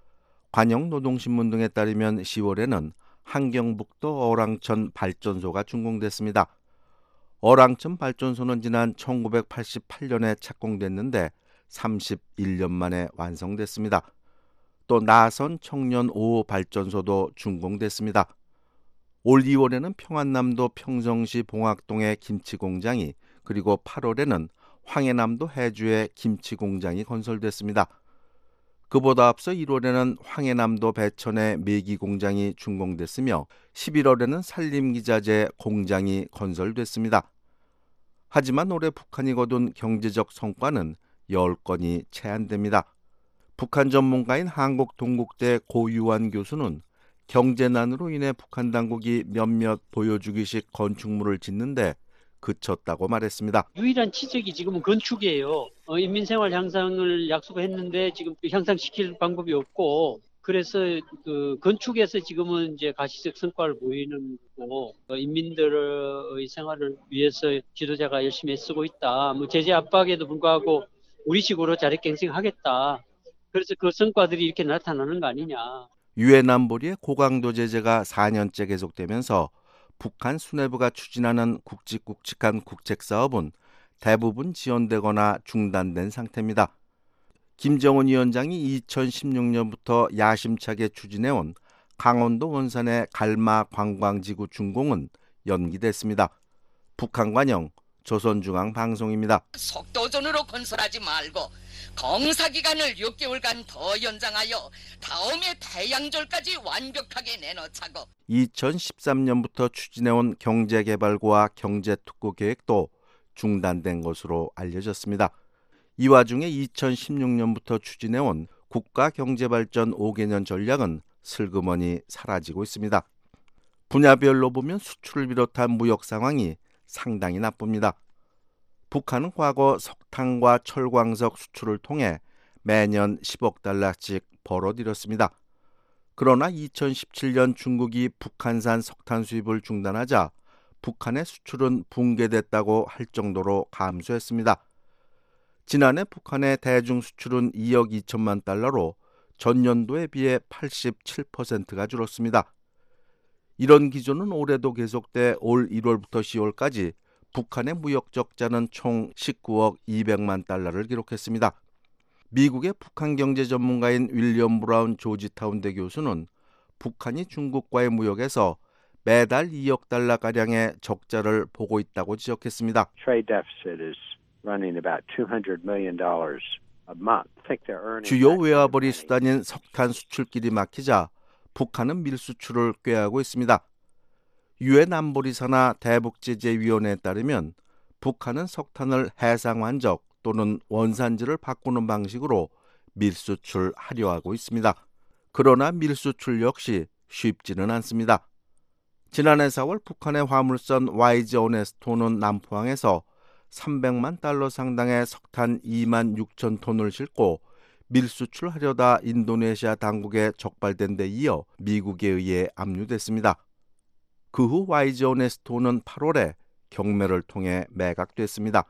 관영노동신문 등에 따르면 시월에는 함경북도 어랑천 발전소가 준공됐습니다. 어랑천 발전소는 지난 천구백팔십팔 년에 착공됐는데 삼십일 년 만에 완성됐습니다. 또 나선 청년 오 호 발전소도 준공됐습니다. 올 이월에는 평안남도 평성시 봉학동의 김치공장이, 그리고 팔월에는 황해남도 해주의 김치공장이 건설됐습니다. 그보다 앞서 일월에는 황해남도 배천의 메기공장이 준공됐으며 십일월에는 산림기자재 공장이 건설됐습니다. 하지만 올해 북한이 거둔 경제적 성과는 열 건이 제한됩니다. 북한 전문가인 한국동국대 고유환 교수는 경제난으로 인해 북한 당국이 몇몇 보여주기식 건축물을 짓는데 그쳤다고 말했습니다. 유일한 치적이 지금은 건축이에요. 어, 인민생활 향상을 약속했는데 지금 향상시킬 방법이 없고, 그래서 그 건축에서 지금은 이제 가시적 성과를 보이는 거고, 어, 인민들의 생활을 위해서 지도자가 열심히 애쓰고 있다. 뭐 제재 압박에도 불구하고 우리식으로 자력갱생하겠다. 그래서 그 성과들이 이렇게 나타나는 거 아니냐. 유엔 안보리의 고강도 제재가 사 년째 계속되면서 북한 수뇌부가 추진하는 굵직굵직한 국책사업은 대부분 지연되거나 중단된 상태입니다. 김정은 위원장이 이천십육 년부터 야심차게 추진해온 강원도 원산의 갈마 관광지구 준공은 연기됐습니다. 북한 관영 조선중앙방송입니다. 속도전으로 건설하지 말고 공사기간을 육 개월간 더 연장하여 다음해 태양절까지 완벽하게 내놓자고. 이천십삼 년부터 추진해온 경제개발구와 경제특구 계획도 중단된 것으로 알려졌습니다. 이 와중에 이천십육 년부터 추진해온 국가경제발전 오 개년 전략은 슬그머니 사라지고 있습니다. 분야별로 보면 수출을 비롯한 무역 상황이 상당히 나쁩니다. 북한은 과거 석탄과 철광석 수출을 통해 매년 십억 달러씩 벌어들였습니다. 그러나 이천십칠 년 중국이 북한산 석탄 수입을 중단하자 북한의 수출은 붕괴됐다고 할 정도로 감소했습니다. 지난해 북한의 대중 수출은 이억 이천만 달러로 전년도에 비해 팔십칠 퍼센트가 줄었습니다. 이런 기조는 올해도 계속돼 올 일월부터 시월까지 북한의 무역 적자는 총 십구억 이백만 달러를 기록했습니다. 미국의 북한 경제 전문가인 윌리엄 브라운 조지타운대 교수는 북한이 중국과의 무역에서 매달 이억 달러가량의 적자를 보고 있다고 지적했습니다. Trade deficit is running about two hundred million dollars a month. Think they're earning 주요 외화벌이 수단인 석탄 수출길이 막히자 북한은 밀수출을 꾀하고 있습니다. 유엔 안보리사나 대북제재위원회에 따르면 북한은 석탄을 해상환적 또는 원산지를 바꾸는 방식으로 밀수출하려 하고 있습니다. 그러나 밀수출 역시 쉽지는 않습니다. 지난해 사월 북한의 화물선 와이지 오네스토는 남포항에서 삼백만 달러 상당의 석탄 이만 육천 톤을 싣고 밀수출하려다 인도네시아 당국에 적발된 데 이어 미국에 의해 압류됐습니다. 그 후 와이지 오네스토는 팔월에 경매를 통해 매각됐습니다.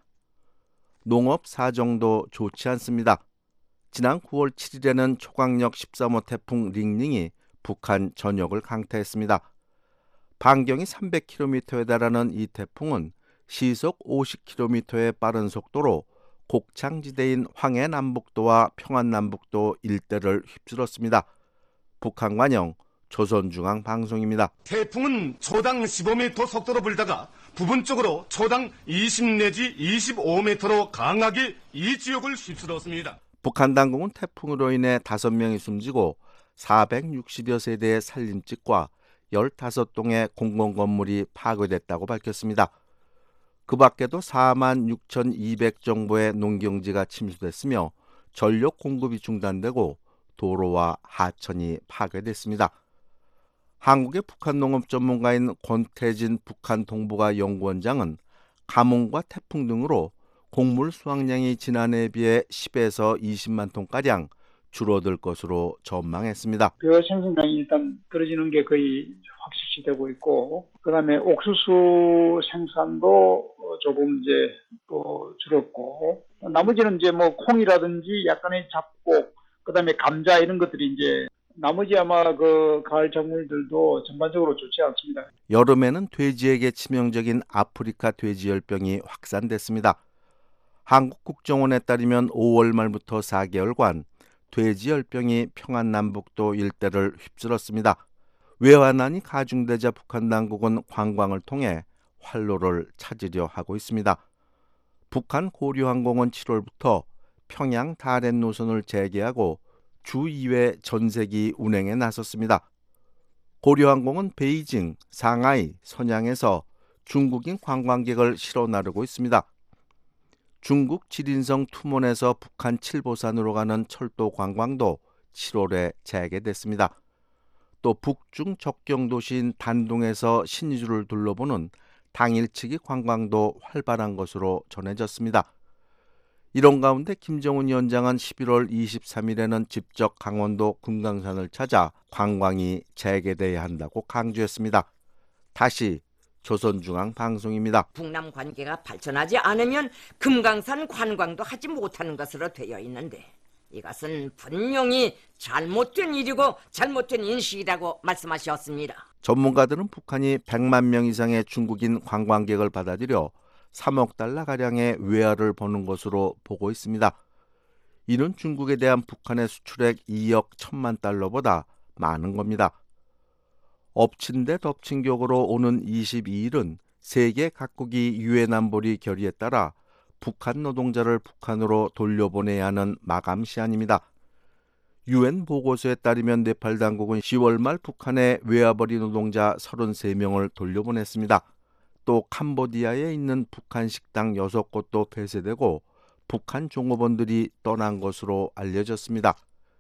농업 사정도 좋지 않습니다. 지난 구월 칠일에는 초강력 십삼 호 태풍 링링이 북한 전역을 강타했습니다. 반경이 삼백 킬로미터에 달하는 이 태풍은 시속 오십 킬로미터의 빠른 속도로 곡창지대인 황해남북도와 평안남북도 일대를 휩쓸었습니다. 북한 관영 조선중앙방송입니다. 태풍은 초당 십오 미터 속도로 불다가 부분적으로 초당 이십 내지 이십오 미터로 강하게 이 지역을 휩쓸었습니다. 북한 당국은 태풍으로 인해 다섯 명이 숨지고 사백육십여 세대의 산림집과 열다섯 동의 공공건물이 파괴됐다고 밝혔습니다. 그 밖에도 사만 육천이백 정도의 농경지가 침수됐으며 전력 공급이 중단되고 도로와 하천이 파괴됐습니다. 한국의 북한 농업 전문가인 권태진 북한 동북아 연구원장은 가뭄과 태풍 등으로 곡물 수확량이 지난해에 비해 십에서 이십만 톤가량 줄어들 것으로 전망했습니다. 벼 생산량이 일단 떨어지는 게 거의 확실시되고 있고, 그다음에 옥수수 생산도 조금 이제 또 줄었고, 나머지는 이제 뭐 콩이라든지 약간의 잡곡, 그다음에 감자 이런 것들이 이제 나머지 아마 그 가을 작물들도 전반적으로 좋지 않습니다. 여름에는 돼지에게 치명적인 아프리카 돼지열병이 확산됐습니다. 한국국정원에 따르면 오월 말부터 사 개월간 돼지열병이 평안남북도 일대를 휩쓸었습니다. 외환난이 가중되자 북한 당국은 관광을 통해 활로를 찾으려 하고 있습니다. 북한 고려항공은 칠월부터 평양 다롄 노선을 재개하고 주 이 회 전세기 운행에 나섰습니다. 고려항공은 베이징, 상하이, 선양에서 중국인 관광객을 실어 나르고 있습니다. 중국 지린성 투몬에서 북한 칠보산으로 가는 철도 관광도 칠월에 재개됐습니다. 또 북중 접경 도시인 단둥에서 신의주를 둘러보는 당일치기 관광도 활발한 것으로 전해졌습니다. 이런 가운데 김정은 위원장은 십일월 이십삼일에는 직접 강원도 금강산을 찾아 관광이 재개돼야 한다고 강조했습니다. 다시 조선중앙방송입니다. 북남 관계가 발전하지 않으면 금강산 관광도 하지 못하는 것으로 되어 있는데 이것은 분명히 잘못된 일이고 잘못된 인식이라고 말씀하셨습니다. 전문가들은 북한이 백만 명 이상의 중국인 관광객을 받아들여 삼억 달러가량의 외화를 버는 것으로 보고 있습니다. 이는 중국에 대한 북한의 수출액 이억 천만 달러보다 많은 겁니다. 엎친 데 덮친 격으로 오는 이십이일은 세계 각국이 유엔 안보리 결의에 따라 북한 노동자를 북한으로 돌려보내야 하는 마감 시한입니다. 유엔 보고서에 따르면 네팔 당국은 시월 말 북한의 외화벌이 노동자 서른세 명을 돌려보냈습니다. 또 캄보디아에 있는 북한 식당 여섯 곳도 폐쇄되고 북한 종업원들이 떠난 것으로 알려졌습니다.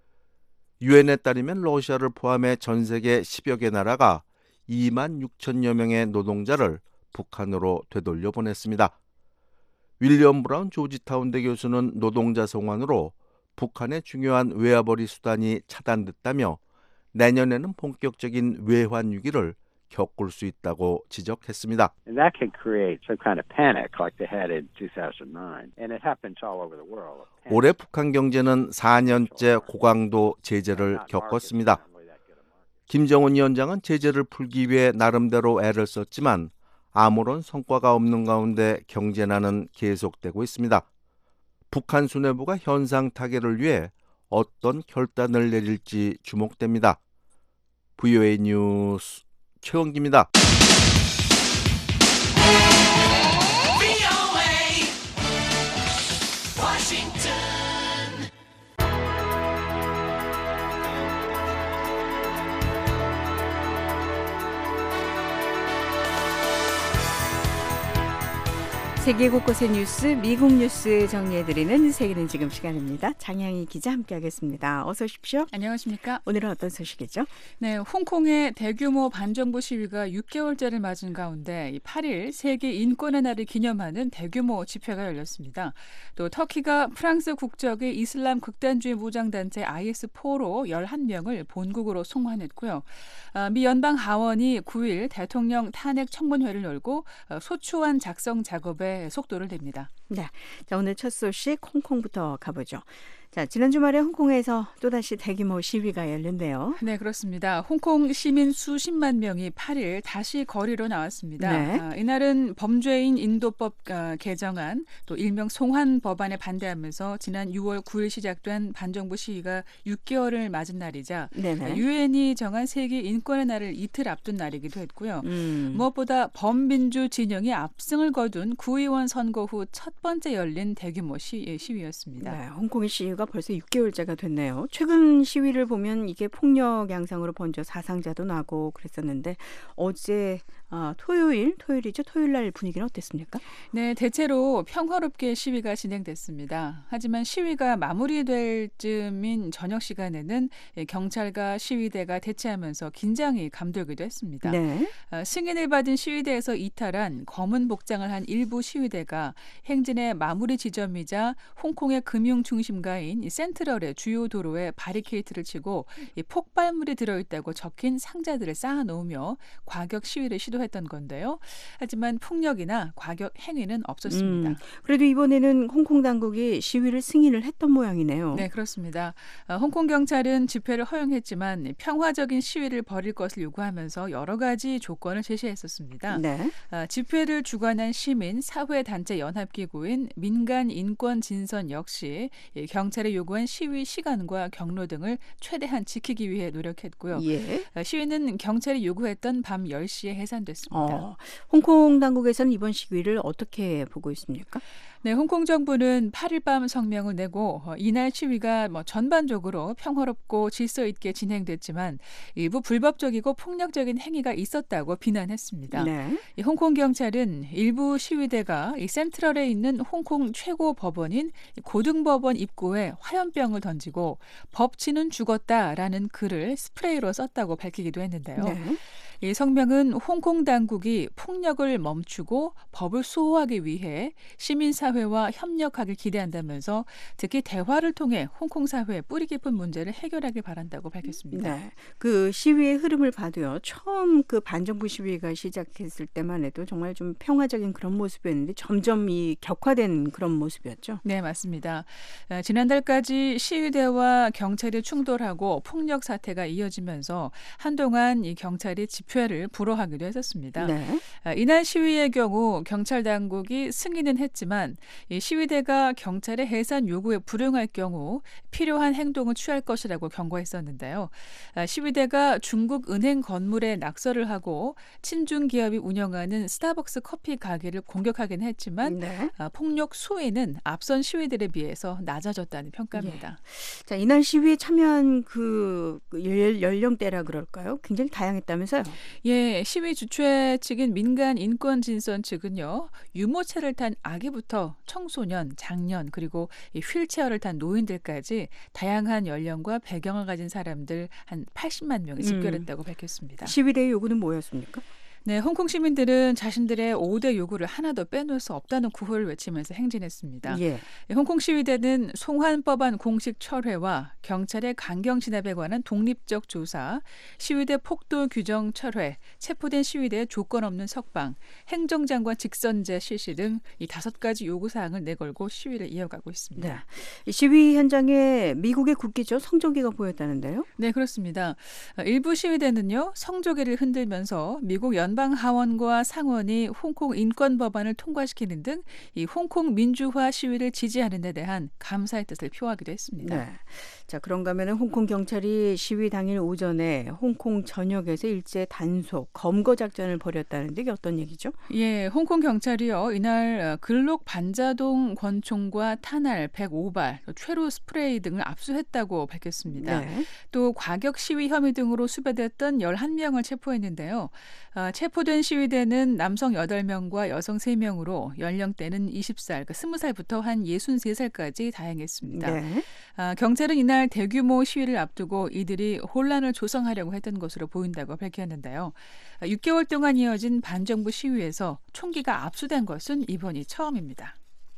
유엔에 따르면 러시아를 포함해 전 세계 십여 개 나라가 이만 육천여 명의 노동자를 북한으로 되돌려 보냈습니다. 윌리엄 브라운 조지타운대 교수는 노동자 송환으로 북한의 중요한 외화벌이 수단이 차단됐다며 내년에는 본격적인 외환 위기를 겪을 수 있다고 지적했습니다. And that can create some kind of panic like they had in two thousand nine. And it happens all over the world. 올해 북한 경제는 사 년째 고강도 제재를 겪었습니다. 김정은 위원장은 제재를 풀기 위해 나름대로 애를 썼지만 아무런 성과가 없는 가운데 경제난은 계속되고 있습니다. 북한 수뇌부가 현상 타개를 위해 어떤 결단을 내릴지 주목됩니다. 브이오에이 뉴스 최원기입니다. 세계 곳곳의 뉴스, 미국 뉴스 정리해드리는 세계는 지금 시간입니다. 장향희 기자 함께하겠습니다. 어서 오십시오. 안녕하십니까? 오늘은 어떤 소식이죠? 네, 홍콩의 대규모 반정부 시위가 육 개월째를 맞은 가운데 팔 일 세계 인권의 날을 기념하는 대규모 집회가 열렸습니다. 또 터키가 프랑스 국적의 이슬람 극단주의 무장단체 아이에스사로 열한 명을 본국으로 송환했고요. 미 연방 하원이 구 일 대통령 탄핵 청문회를 열고 소추안 작성 작업에 속도를 냅니다. 네, 자 오늘 첫 소식 홍콩부터 가보죠. 자, 지난 주말에 홍콩에서 또다시 대규모 시위가 열린대요. 네, 그렇습니다. 홍콩 시민 수십만 명이 팔 일 다시 거리로 나왔습니다. 네. 아, 이날은 범죄인 인도법 아, 개정안, 또 일명 송환 법안에 반대하면서 지난 유월 구일 시작된 반정부 시위가 육 개월을 맞은 날이자 네네. 유엔이 정한 세계 인권의 날을 이틀 앞둔 날이기도 했고요. 음. 무엇보다 범민주 진영이 압승을 거둔 구의원 선거 후 첫 번째 열린 대규모 시, 시위였습니다. 네, 홍콩의 시위가 벌써 육 개월째가 됐네요. 최근 시위를 보면 이게 폭력 양상으로 번져 사상자도 나고 그랬었는데 어제 아, 토요일, 토요일이죠. 토요일 날 분위기는 어땠습니까? 네, 대체로 평화롭게 시위가 진행됐습니다. 하지만 시위가 마무리될 즈음인 저녁 시간에는 경찰과 시위대가 대치하면서 긴장이 감돌기도 했습니다. 네. 어, 승인을 받은 시위대에서 이탈한 검은 복장을 한 일부 시위대가 행진의 마무리 지점이자 홍콩의 금융 중심가인 이 센트럴의 주요 도로에 바리케이트를 치고 이 폭발물이 들어있다고 적힌 상자들을 쌓아놓으며 과격 시위를 시도 했던 건데요. 하지만 폭력이나 과격 행위는 없었습니다. 음, 그래도 이번에는 홍콩 당국이 시위를 승인을 했던 모양이네요. 네, 그렇습니다. 어, 홍콩 경찰은 집회를 허용했지만 평화적인 시위를 벌일 것을 요구하면서 여러 가지 조건을 제시했었습니다. 네. 어, 집회를 주관한 시민 사회단체 연합기구인 민간인권진선 역시 경찰에 요구한 시위 시간과 경로 등을 최대한 지키기 위해 노력했고요. 예. 어, 시위는 경찰이 요구했던 밤 열 시에 해산됐습니다. 어, 홍콩 당국에서는 이번 시위를 어떻게 보고 있습니까? 네, 홍콩 정부는 팔 일 밤 성명을 내고 이날 시위가 뭐 전반적으로 평화롭고 질서 있게 진행됐지만 일부 불법적이고 폭력적인 행위가 있었다고 비난했습니다. 네. 이 홍콩 경찰은 일부 시위대가 이 센트럴에 있는 홍콩 최고 법원인 고등법원 입구에 화염병을 던지고 법치는 죽었다라는 글을 스프레이로 썼다고 밝히기도 했는데요. 네. 이 성명은 홍콩 당국이 폭력을 멈추고 법을 수호하기 위해 시민사회와 협력하길 기대한다면서 특히 대화를 통해 홍콩 사회의 뿌리 깊은 문제를 해결하길 바란다고 밝혔습니다. 네. 그 시위의 흐름을 봐도요. 처음 그 반정부 시위가 시작했을 때만 해도 정말 좀 평화적인 그런 모습이었는데 점점 이 격화된 그런 모습이었죠. 네, 맞습니다. 지난달까지 시위대와 경찰이 충돌하고 폭력 사태가 이어지면서 한동안 이 경찰이 집회를 불허하기도 했었습니다. 네. 이날 시위의 경우 경찰 당국이 승인은 했지만 이 시위대가 경찰의 해산 요구에 불응할 경우 필요한 행동을 취할 것이라고 경고했었는데요. 시위대가 중국 은행 건물에 낙서를 하고 친중 기업이 운영하는 스타벅스 커피 가게를 공격하긴 했지만 네. 폭력 수위는 앞선 시위들에 비해서 낮아졌다는 평가입니다. 예. 자, 이날 시위에 참여한 그 연령대라 그럴까요? 굉장히 다양했다면서요? 예, 시위 주최 측인 민간 인권 진선 측은요. 유모차를 탄 아기부터 청소년, 장년 그리고 이 휠체어를 탄 노인들까지 다양한 연령과 배경을 가진 사람들 한 팔십만 명이 집결했다고 음. 밝혔습니다. 시위대의 요구는 뭐였습니까? 네, 홍콩 시민들은 자신들의 오 대 요구를 하나도 빼놓을 수 없다는 구호를 외치면서 행진했습니다. 예. 홍콩 시위대는 송환법안 공식 철회와 경찰의 강경 진압에 관한 독립적 조사, 시위대 폭도 규정 철회, 체포된 시위대의 조건 없는 석방, 행정장관 직선제 실시 등 이 다섯 가지 요구사항을 내걸고 시위를 이어가고 있습니다. 네. 시위 현장에 미국의 국기죠. 성조기가 보였다는데요? 네, 그렇습니다. 일부 시위대는요. 성조기를 흔들면서 미국 연 연방 하원과 상원이 홍콩 인권 법안을 통과시키는 등 이 홍콩 민주화 시위를 지지하는 데 대한 감사의 뜻을 표하기도 했습니다. 네. 자, 그런가 하면 홍콩 경찰이 시위 당일 오전에 홍콩 전역에서 일제 단속, 검거 작전을 벌였다는데 이게 어떤 얘기죠? 예, 홍콩 경찰이요. 이날 글록 반자동 권총과 탄알 백오 발, 최루 스프레이 등을 압수했다고 밝혔습니다. 네. 또 과격 시위 혐의 등으로 수배됐던 열한 명을 체포했는데요. 아, 체포된 시위대는 남성 여덟 명과 여성 세 명으로 연령대는 스무 살, 그러니까 스무 살부터 한 예순세 살까지 다양했습니다. 네. 아, 경찰은 이날 대규모 시위를 앞두고 이들이 혼란을 조성하려고 했던 것으로 보인다고 밝혔는데요. 아, 육 개월 동안 이어진 반정부 시위에서 총기가 압수된 것은 이번이 처음입니다.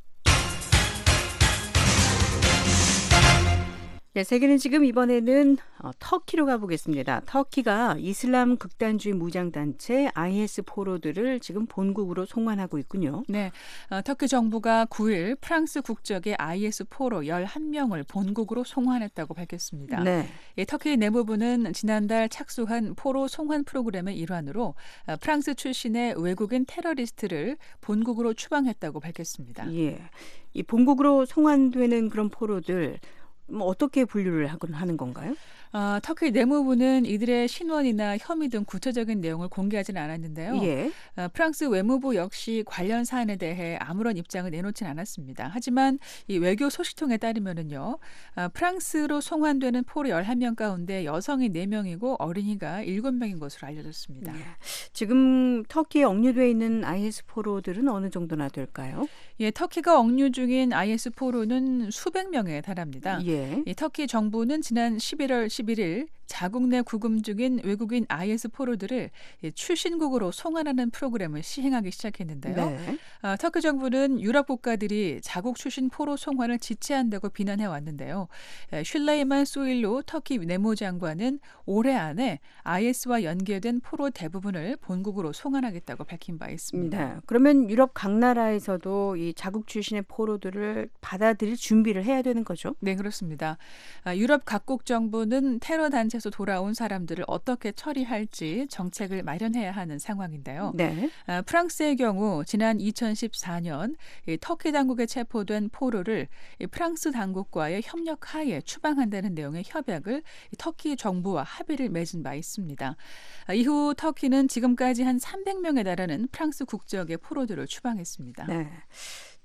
네, 세계는 지금 이번에는 어, 터키로 가보겠습니다. 터키가 이슬람 극단주의 무장단체 아이에스 포로들을 지금 본국으로 송환하고 있군요. 네, 어, 터키 정부가 구 일 프랑스 국적의 아이에스 포로 열한 명을 본국으로 송환했다고 밝혔습니다. 네. 예, 터키 내무부는 지난달 착수한 포로 송환 프로그램의 일환으로 어, 프랑스 출신의 외국인 테러리스트를 본국으로 추방했다고 밝혔습니다. 예, 이 본국으로 송환되는 그런 포로들 뭐 어떻게 분류를 하곤 하는 건가요? 아, 터키 내무부는 이들의 신원이나 혐의 등 구체적인 내용을 공개하지는 않았는데요. 예. 아, 프랑스 외무부 역시 관련 사안에 대해 아무런 입장을 내놓진 않았습니다. 하지만 이 외교 소식통에 따르면은요, 아, 프랑스로 송환되는 포로 열한 명 가운데 여성이 네 명이고 어린이가 일곱 명인 것으로 알려졌습니다. 예. 지금 터키에 억류돼 있는 아이에스 포로들은 어느 정도나 될까요? 예, 터키가 억류 중인 아이에스 포로는 수백 명에 달합니다. 예. 이 터키 정부는 지난 십일월 십일일 자국 내 구금 중인 외국인 아이에스 포로들을 출신국으로 송환하는 프로그램을 시행하기 시작했는데요. 네. 어, 터키 정부는 유럽 국가들이 자국 출신 포로 송환을 지체한다고 비난해 왔는데요. 슐레이만 소일로 터키 내무장관은 올해 안에 아이에스와 연계된 포로 대부분을 본국으로 송환하겠다고 밝힌 바 있습니다. 네. 그러면 유럽 각 나라에서도 이 자국 출신의 포로들을 받아들일 준비를 해야 되는 거죠? 네, 그렇습니다. 아, 유럽 각국 정부는 테러 단체에서 돌아온 사람들을 어떻게 처리할지 정책을 마련해야 하는 상황인데요. 네. 아, 프랑스의 경우 지난 이천십사 년 이 터키 당국에 체포된 포로를 이 프랑스 당국과의 협력 하에 추방한다는 내용의 협약을 이 터키 정부와 합의를 맺은 바 있습니다. 아, 이후 터키는 지금까지 한 삼백 명에 달하는 프랑스 국적의 포로들을 추방했습니다. 네.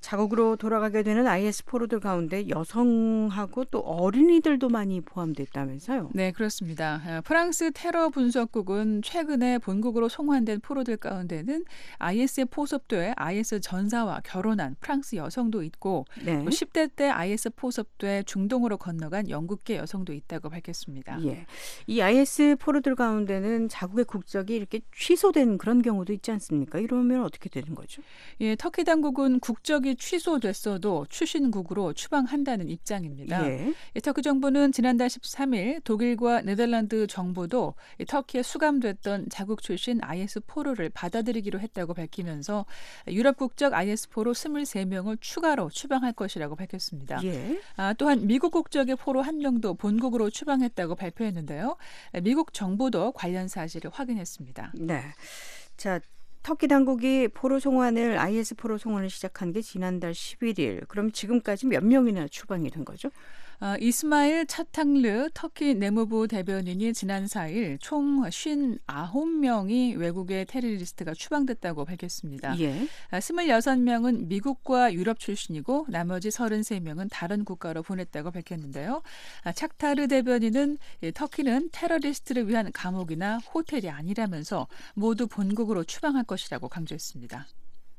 자국으로 돌아가게 되는 아이에스 포로들 가운데 여성하고 또 어린이들도 많이 포함됐다면서요? 네, 그렇습니다. 프랑스 테러 분석국은 최근에 본국으로 송환된 포로들 가운데는 아이에스에 포섭돼 아이에스 전사와 결혼한 프랑스 여성도 있고 네. 또 십 대 때 아이에스 포섭돼 중동으로 건너간 영국계 여성도 있다고 밝혔습니다. 예, 이 아이에스 포로들 가운데는 자국의 국적이 이렇게 취소된 그런 경우도 있지 않습니까? 이러면 어떻게 되는 거죠? 예, 터키 당국은 국적이 취소됐어도 출신국으로 추방한다는 입장입니다. 예. 예, 터키 정부는 지난달 십삼 일 독일과 네덜란드 정부도 예, 터키에 수감됐던 자국 출신 아이에스 포로를 받아들이기로 했다고 밝히면서 유럽 국적 아이에스 포로 이십삼 명을 추가로 추방할 것이라고 밝혔습니다. 예. 아, 또한 미국 국적의 포로 한 명도 본국으로 추방했다고 발표했는데요. 미국 정부도 관련 사실을 확인했습니다. 네. 자, 터키 당국이 포로 송환을 아이에스 포로 송환을 시작한 게 지난달 십일 일. 그럼 지금까지 몇 명이나 추방이 된 거죠? 어, 이스마일 차탕르 터키 내무부 대변인이 지난 사 일 총 오십구 명이 외국의 테러리스트가 추방됐다고 밝혔습니다. 예. 아, 이십육 명은 미국과 유럽 출신이고 나머지 삼십삼 명은 다른 국가로 보냈다고 밝혔는데요. 아, 차타르 대변인은 예, 터키는 테러리스트를 위한 감옥이나 호텔이 아니라면서 모두 본국으로 추방할 것이라고 강조했습니다.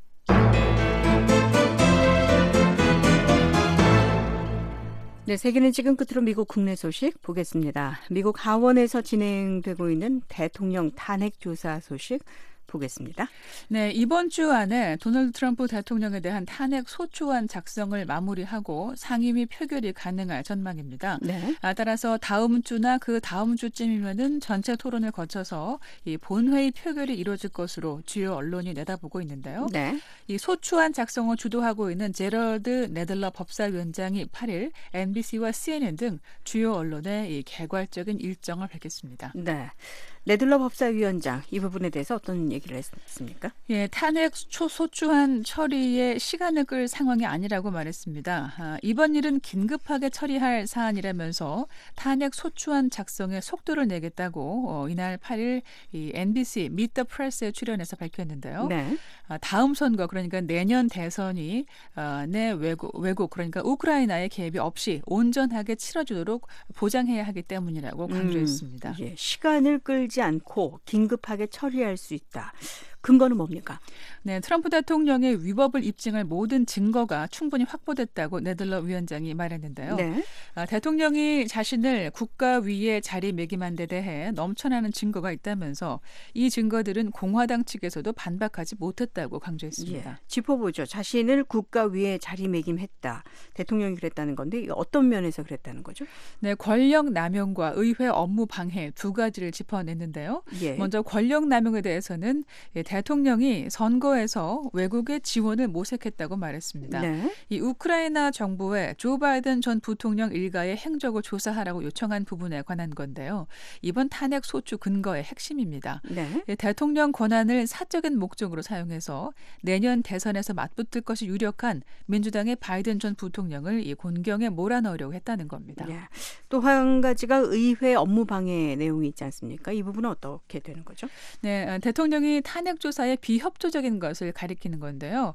네, 세계는 지금 끝으로 미국 국내 소식 보겠습니다. 미국 하원에서 진행되고 있는 대통령 탄핵 조사 소식 보겠습니다. 네, 이번 주 안에 도널드 트럼프 대통령에 대한 탄핵 소추안 작성을 마무리하고 상임위 표결이 가능할 전망입니다. 네. 아, 따라서 다음 주나 그 다음 주쯤이면은 전체 토론을 거쳐서 이 본회의 표결이 이루어질 것으로 주요 언론이 내다보고 있는데요. 네. 이 소추안 작성을 주도하고 있는 제럴드 네들러 법사위원장이 팔 일 엠비씨와 씨엔엔 등 주요 언론에 이 개괄적인 일정을 밝혔습니다. 네. 네들러 법사위원장 이 부분에 대해서 어떤 얘기를 했습니까? 예, 탄핵 소추안 처리에 시간을 끌 상황이 아니라고 말했습니다. 아, 이번 일은 긴급하게 처리할 사안이라면서 탄핵 소추안 작성에 속도를 내겠다고 어, 이날 팔 일 이 엠비씨 미트 더 프레스에 출연해서 밝혔는데요. 네. 아, 다음 선거 그러니까 내년 대선이 어, 내 외국, 외국 그러니까 우크라이나의 개입이 없이 온전하게 치러지도록 보장해야 하기 때문이라고 강조했습니다. 음, 예, 시간을 끌지 않고 긴급하게 처리할 수 있다. 근거는 뭡니까? 네, 트럼프 대통령의 위법을 입증할 모든 증거가 충분히 확보됐다고 네들러 위원장이 말했는데요. 네. 아, 대통령이 자신을 국가위에 자리매김한 데 대해 넘쳐나는 증거가 있다면서 이 증거들은 공화당 측에서도 반박하지 못했다고 강조했습니다. 예, 짚어보죠. 자신을 국가위에 자리매김했다. 대통령이 그랬다는 건데 어떤 면에서 그랬다는 거죠? 네, 권력 남용과 의회 업무 방해 두 가지를 짚어냈는데요. 예. 먼저 권력 남용에 대해서는 대통령이 선거에서 외국의 지원을 모색했다고 말했습니다. 네. 이 우크라이나 정부에 조 바이든 전 부통령 일가의 행적을 조사하라고 요청한 부분에 관한 건데요. 이번 탄핵 소추 근거의 핵심입니다. 네. 대통령 권한을 사적인 목적으로 사용해서 내년 대선에서 맞붙을 것이 유력한 민주당의 바이든 전 부통령을 이 곤경에 몰아넣으려고 했다는 겁니다. 예. 또 한 가지가 의회 업무 방해 내용이 있지 않습니까? 이 부분은 어떻게 되는 거죠? 네, 대통령이 탄핵 조사에 비협조적인 것을 가리키는 건데요.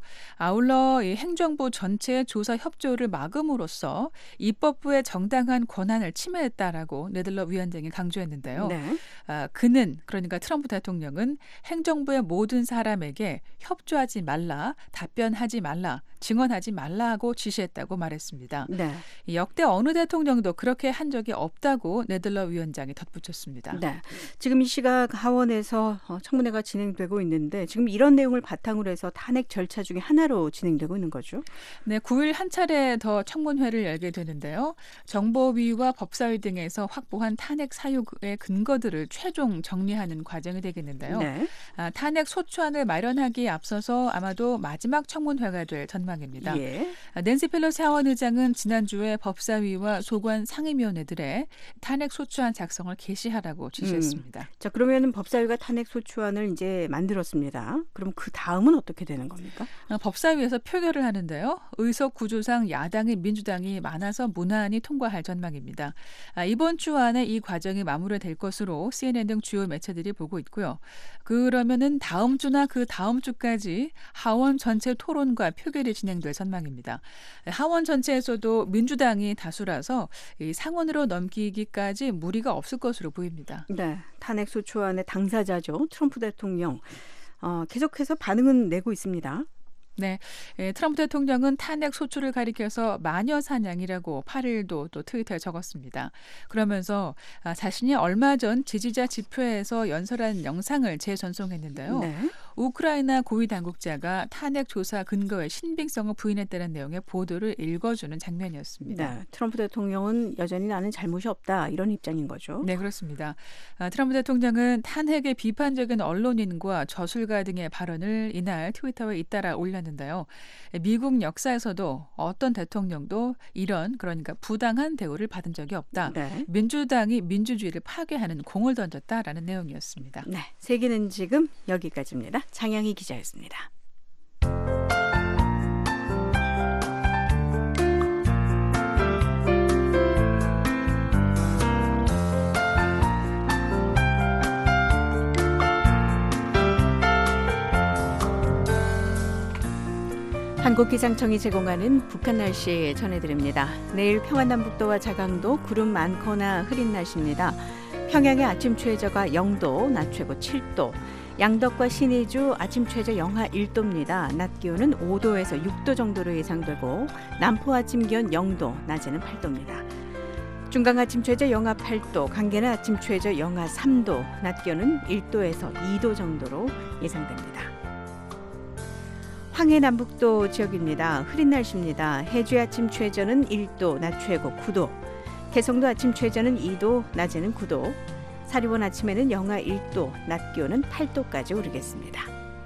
아울러 이 행정부 전체의 조사 협조를 막음으로써 입법부의 정당한 권한을 침해했다라고 네들러 위원장이 강조했는데요. 네. 아, 그는 그러니까 트럼프 대통령은 행정부의 모든 사람에게 협조하지 말라, 답변하지 말라, 증언하지 말라고 지시했다고 말했습니다. 네. 역대 어느 대통령도 그렇게 한 적이 없다고 네들러 위원장이 덧붙였습니다. 네. 지금 이 시각 하원에서 청문회가 진행되고 있는데 지금 이런 내용을 바탕으로 해서 탄핵 절차 중에 하나로 진행되고 있는 거죠? 네, 구 일 한 차례 더 청문회를 열게 되는데요. 정보위와 법사위 등에서 확보한 탄핵 사유의 근거들을 최종 정리하는 과정이 되겠는데요. 네. 아, 탄핵 소추안을 마련하기에 앞서서 아마도 마지막 청문회가 될 전망입니다. 예. 아, 낸시 펠로시 하원 의장은 지난주에 법사위와 소관 상임위원회들의 탄핵 소추안 작성을 개시하라고 지시했습니다. 음. 자, 그러면은 법사위가 탄핵 소추안을 이제 만들어 그렇습니다. 그럼 그 다음은 어떻게 되는 겁니까? 어, 법사위에서 표결을 하는데요. 의석 구조상 야당인 민주당이 많아서 무난히 통과할 전망입니다. 아, 이번 주 안에 이 과정이 마무리될 것으로 씨엔엔 등 주요 매체들이 보고 있고요. 그러면은 다음 주나 그 다음 주까지 하원 전체 토론과 표결이 진행될 전망입니다. 하원 전체에서도 민주당이 다수라서 이 상원으로 넘기기까지 무리가 없을 것으로 보입니다. 네, 탄핵소추안의 당사자죠. 트럼프 대통령 어, 계속해서 반응은 내고 있습니다. 네, 예, 트럼프 대통령은 탄핵 소추를 가리켜서 마녀 사냥이라고 팔 일도 또 트위터에 적었습니다. 그러면서 아, 자신이 얼마 전 지지자 집회에서 연설한 영상을 재전송했는데요. 네. 우크라이나 고위 당국자가 탄핵 조사 근거의 신빙성을 부인했다는 내용의 보도를 읽어주는 장면이었습니다. 네, 트럼프 대통령은 여전히 나는 잘못이 없다 이런 입장인 거죠. 네, 그렇습니다. 아, 트럼프 대통령은 탄핵에 비판적인 언론인과 저술가 등의 발언을 이날 트위터에 잇따라 올렸는데요. 미국 역사에서도 어떤 대통령도 이런 그러니까 부당한 대우를 받은 적이 없다. 네. 민주당이 민주주의를 파괴하는 공을 던졌다라는 내용이었습니다. 네, 세계는 지금 여기까지입니다. 장영희 기자였습니다. 한국기상청이 제공하는 북한 날씨 전해드립니다. 내일 평안남북도와 자강도 구름 많거나 흐린 날씨입니다. 평양의 아침 최저가 영 도, 낮 최고 칠 도. 양덕과 신의주 아침 최저 영하 일 도입니다. 낮 기온은 오 도에서 육 도 정도로 예상되고 남포 아침 기온 영 도, 낮에는 팔 도입니다. 중강 아침 최저 영하 팔 도, 강계는 아침 최저 영하 삼 도, 낮 기온은 일 도에서 이 도 정도로 예상됩니다. 황해 남북도 지역입니다. 흐린 날씨입니다. 해주의 아침 최저는 일 도, 낮 최고 구 도. 개성도 아침 최저는 이 도, 낮에는 구 도. 사리원 아침에는 영하 일 도, 낮 기온은 팔 도까지 오르겠습니다.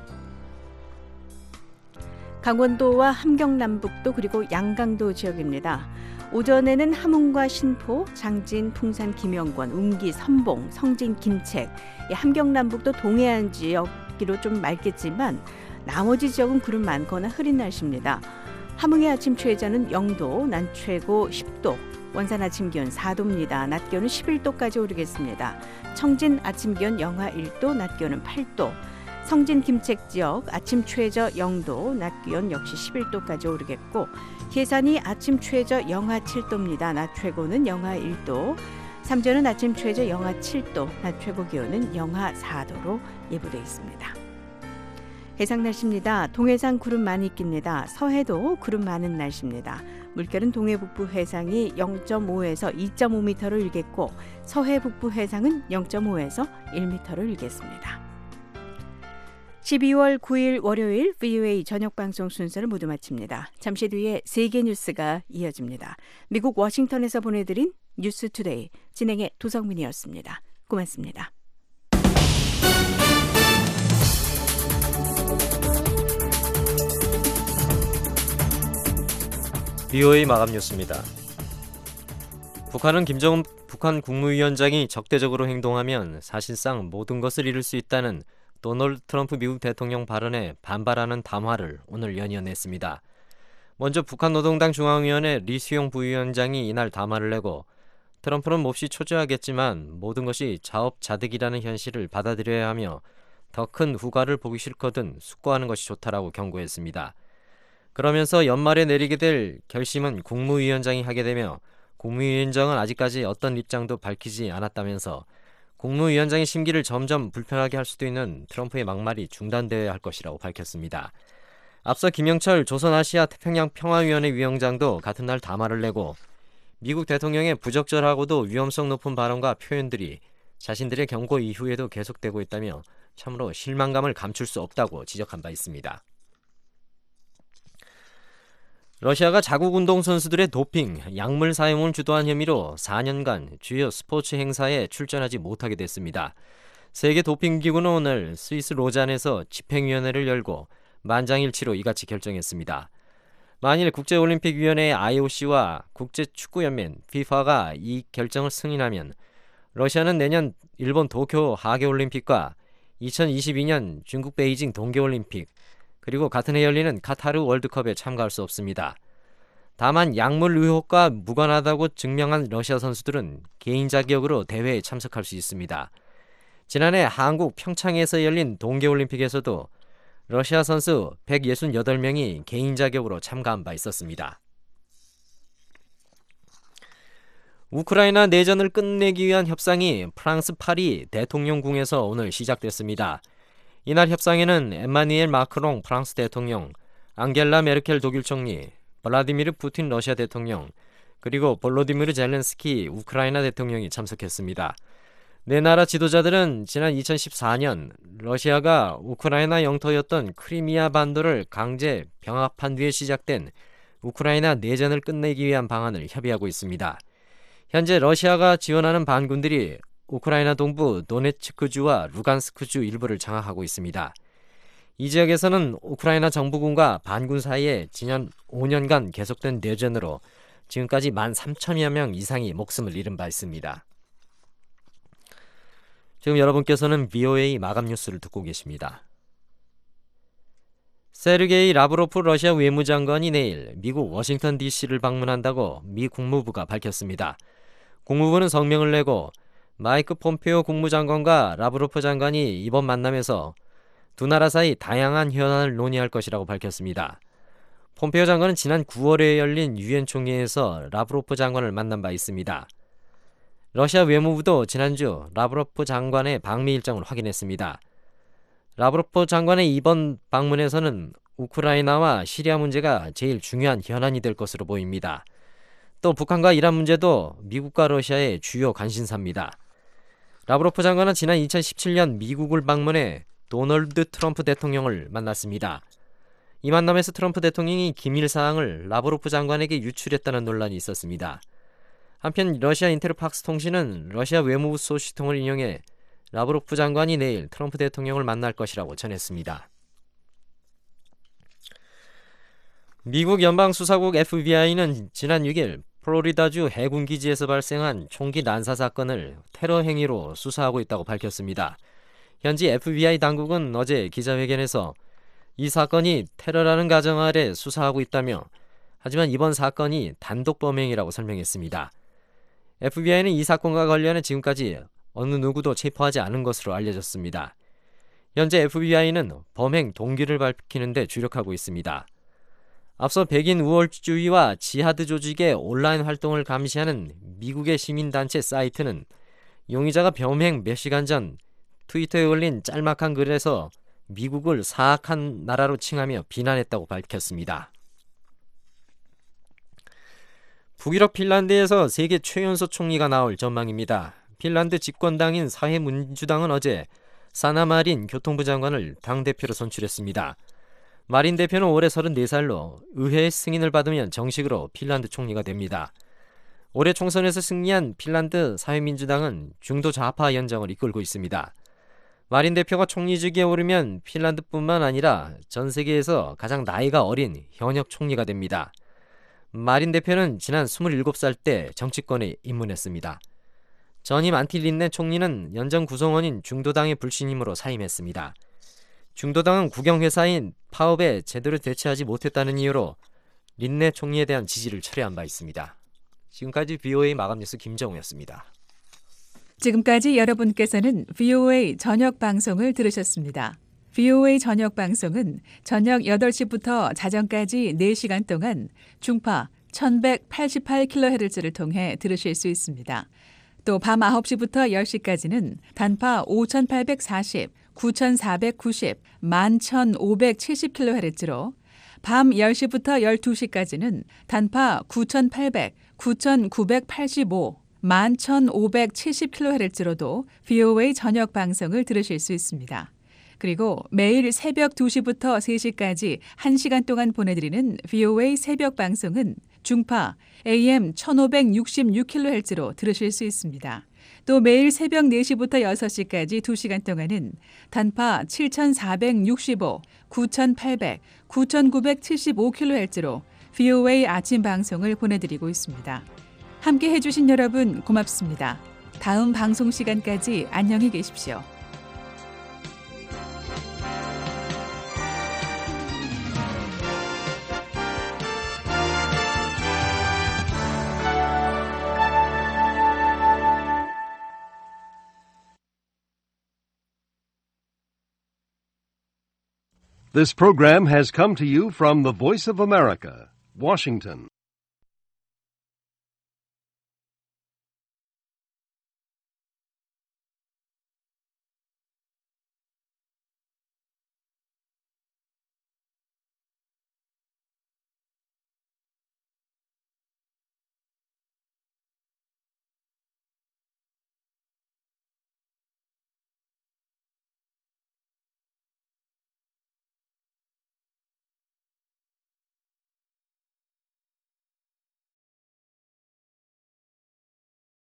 강원도와 함경 남북도 그리고 양강도 지역입니다. 오전에는 함흥과 신포, 장진, 풍산, 김영권, 운기, 선봉, 성진, 김책, 함경 남북도 동해안 지역기로 좀 맑겠지만 나머지 지역은 구름 많거나 흐린 날씨입니다. 함흥의 아침 최저는 영 도, 낮 최고 십 도, 원산 아침 기온 사 도입니다. 낮 기온은 십일 도까지 오르겠습니다. 청진 아침 기온 영하 일 도, 낮 기온은 팔 도, 성진 김책 지역 아침 최저 영 도, 낮 기온 역시 십일 도까지 오르겠고 계산이 아침 최저 영하 칠 도입니다. 낮 최고는 영하 일 도, 삼전은 아침 최저 영하 칠 도, 낮 최고 기온은 영하 사 도로 예보되어 있습니다. 해상 날씨입니다. 동해상 구름 많이 낍니다. 서해도 구름 많은 날씨입니다. 물결은 동해 북부 해상이 영 점 오에서 이 점 오 미터를 일겠고 서해 북부 해상은 영 점 오에서 일 미터를 일겠습니다. 십이월 구일 월요일 브이오에이 저녁 방송 순서를 모두 마칩니다. 잠시 뒤에 세계 뉴스가 이어집니다. 미국 워싱턴에서 보내드린 뉴스투데이 진행의 도성민이었습니다. 고맙습니다. 브이오에이 마감 뉴스입니다. 북한은 김정은 북한 국무위원장이 적대적으로 행동하면 사실상 모든 것을 잃을 수 있다는 도널드 트럼프 미국 대통령 발언에 반발하는 담화를 오늘 연이어냈습니다. 먼저 북한 노동당 중앙위원회 리수용 부위원장이 이날 담화를 내고 트럼프는 몹시 초조하겠지만 모든 것이 자업자득이라는 현실을 받아들여야 하며 더 큰 후과를 보기 싫거든 숙고하는 것이 좋다라고 경고했습니다. 그러면서 연말에 내리게 될 결심은 국무위원장이 하게 되며 국무위원장은 아직까지 어떤 입장도 밝히지 않았다면서 국무위원장의 심기를 점점 불편하게 할 수도 있는 트럼프의 막말이 중단되어야 할 것이라고 밝혔습니다. 앞서 김영철 조선아시아 태평양 평화위원회 위원장도 같은 날 담화를 내고 미국 대통령의 부적절하고도 위험성 높은 발언과 표현들이 자신들의 경고 이후에도 계속되고 있다며 참으로 실망감을 감출 수 없다고 지적한 바 있습니다. 러시아가 자국 운동선수들의 도핑, 약물 사용을 주도한 혐의로 사 년간 주요 스포츠 행사에 출전하지 못하게 됐습니다. 세계 도핑기구는 오늘 스위스 로잔에서 집행위원회를 열고 만장일치로 이같이 결정했습니다. 만일 국제올림픽위원회 아이오씨와 국제축구연맹 피파가 이 결정을 승인하면 러시아는 내년 일본 도쿄 하계올림픽과 이천이십이 년 중국 베이징 동계올림픽 그리고 같은 해 열리는 카타르 월드컵에 참가할 수 없습니다. 다만 약물 의혹과 무관하다고 증명한 러시아 선수들은 개인 자격으로 대회에 참석할 수 있습니다. 지난해 한국 평창에서 열린 동계올림픽에서도 러시아 선수 백육십팔 명이 개인 자격으로 참가한 바 있었습니다. 우크라이나 내전을 끝내기 위한 협상이 프랑스 파리 대통령궁에서 오늘 시작됐습니다. 이날 협상에는 엠마누엘 마크롱 프랑스 대통령, 앙겔라 메르켈 독일 총리, 블라디미르 푸틴 러시아 대통령, 그리고 볼로디미르 젤렌스키 우크라이나 대통령이 참석했습니다. 네 나라 지도자들은 지난 이천십사 년 러시아가 우크라이나 영토였던 크리미아 반도를 강제 병합한 뒤에 시작된 우크라이나 내전을 끝내기 위한 방안을 협의하고 있습니다. 현재 러시아가 지원하는 반군들이 우크라이나 동부 도네츠크주와 루간스크주 일부를 장악하고 있습니다. 이 지역에서는 우크라이나 정부군과 반군 사이에 지난 오 년간 계속된 내전으로 지금까지 만 삼천여 명 이상이 목숨을 잃은 바 있습니다. 지금 여러분께서는 브이오에이 마감 뉴스를 듣고 계십니다. 세르게이 라브로프 러시아 외무장관이 내일 미국 워싱턴 디씨를 방문한다고 미 국무부가 밝혔습니다. 국무부는 성명을 내고 마이크 폼페오 국무장관과 라브로프 장관이 이번 만남에서 두 나라 사이 다양한 현안을 논의할 것이라고 밝혔습니다. 폼페오 장관은 지난 구월에 열린 유엔 총회에서 라브로프 장관을 만난 바 있습니다. 러시아 외무부도 지난주 라브로프 장관의 방미 일정을 확인했습니다. 라브로프 장관의 이번 방문에서는 우크라이나와 시리아 문제가 제일 중요한 현안이 될 것으로 보입니다. 또 북한과 이란 문제도 미국과 러시아의 주요 관심사입니다. 라브로프 장관은 지난 이천십칠 년 미국을 방문해 도널드 트럼프 대통령을 만났습니다. 이 만남에서 트럼프 대통령이 기밀 사항을 라브로프 장관에게 유출했다는 논란이 있었습니다. 한편 러시아 인테르팍스 통신은 러시아 외무부 소식통을 인용해 라브로프 장관이 내일 트럼프 대통령을 만날 것이라고 전했습니다. 미국 연방수사국 에프비아이는 지난 육 일 플로리다주 해군기지에서 발생한 총기 난사 사건을 테러 행위로 수사하고 있다고 밝혔습니다. 현지 에프비아이 당국은 어제 기자회견에서 이 사건이 테러라는 가정 아래 수사하고 있다며 하지만 이번 사건이 단독 범행이라고 설명했습니다. 에프비아이는 이 사건과 관련해 지금까지 어느 누구도 체포하지 않은 것으로 알려졌습니다. 현재 에프비아이는 범행 동기를 밝히는 데 주력하고 있습니다. 앞서 백인 우월주의와 지하드 조직의 온라인 활동을 감시하는 미국의 시민단체 사이트는 용의자가 범행 몇 시간 전 트위터에 올린 짤막한 글에서 미국을 사악한 나라로 칭하며 비난했다고 밝혔습니다. 북유럽 핀란드에서 세계 최연소 총리가 나올 전망입니다. 핀란드 집권당인 사회민주당은 어제 사나 마린 교통부 장관을 당대표로 선출했습니다. 마린 대표는 올해 서른네 살로 의회의 승인을 받으면 정식으로 핀란드 총리가 됩니다. 올해 총선에서 승리한 핀란드 사회민주당은 중도 좌파 연정을 이끌고 있습니다. 마린 대표가 총리직에 오르면 핀란드뿐만 아니라 전 세계에서 가장 나이가 어린 현역 총리가 됩니다. 마린 대표는 지난 스물일곱 살 때 정치권에 입문했습니다. 전임 안티 린네 총리는 연정 구성원인 중도당의 불신임으로 사임했습니다. 중도당은 국영회사인 파업에 제대로 대처하지 못했다는 이유로 린네 총리에 대한 지지를 철회한 바 있습니다. 지금까지 브이오에이 마감뉴스 김정우였습니다. 지금까지 여러분께서는 브이오에이 저녁 방송을 들으셨습니다. 브이오에이 저녁 방송은 저녁 여덟 시부터 자정까지 네 시간 동안 중파 천백팔십팔 킬로헤르츠를 통해 들으실 수 있습니다. 또 밤 아홉 시부터 열 시까지는 단파 오천팔백사십, 구천사백구십, 만 천오백칠십 킬로헤르츠로 밤 열 시부터 열두 시까지는 단파 구천팔백, 구천구백팔십오, 만 천오백칠십 킬로헤르츠로도 브이오에이 저녁 방송을 들으실 수 있습니다. 그리고 매일 새벽 두 시부터 세 시까지 한 시간 동안 보내드리는 브이오에이 새벽 방송은 중파 에이엠 천오백육십육 킬로헤르츠로 들으실 수 있습니다. 또 매일 새벽 네 시부터 여섯 시까지 두 시간 동안은 단파 칠천사백육십오, 구천팔백, 구천구백칠십오 킬로헤르츠로 브이오에이 아침 방송을 보내드리고 있습니다. 함께 해주신 여러분 고맙습니다. 다음 방송 시간까지 안녕히 계십시오. This program has come to you from the Voice of America, Washington.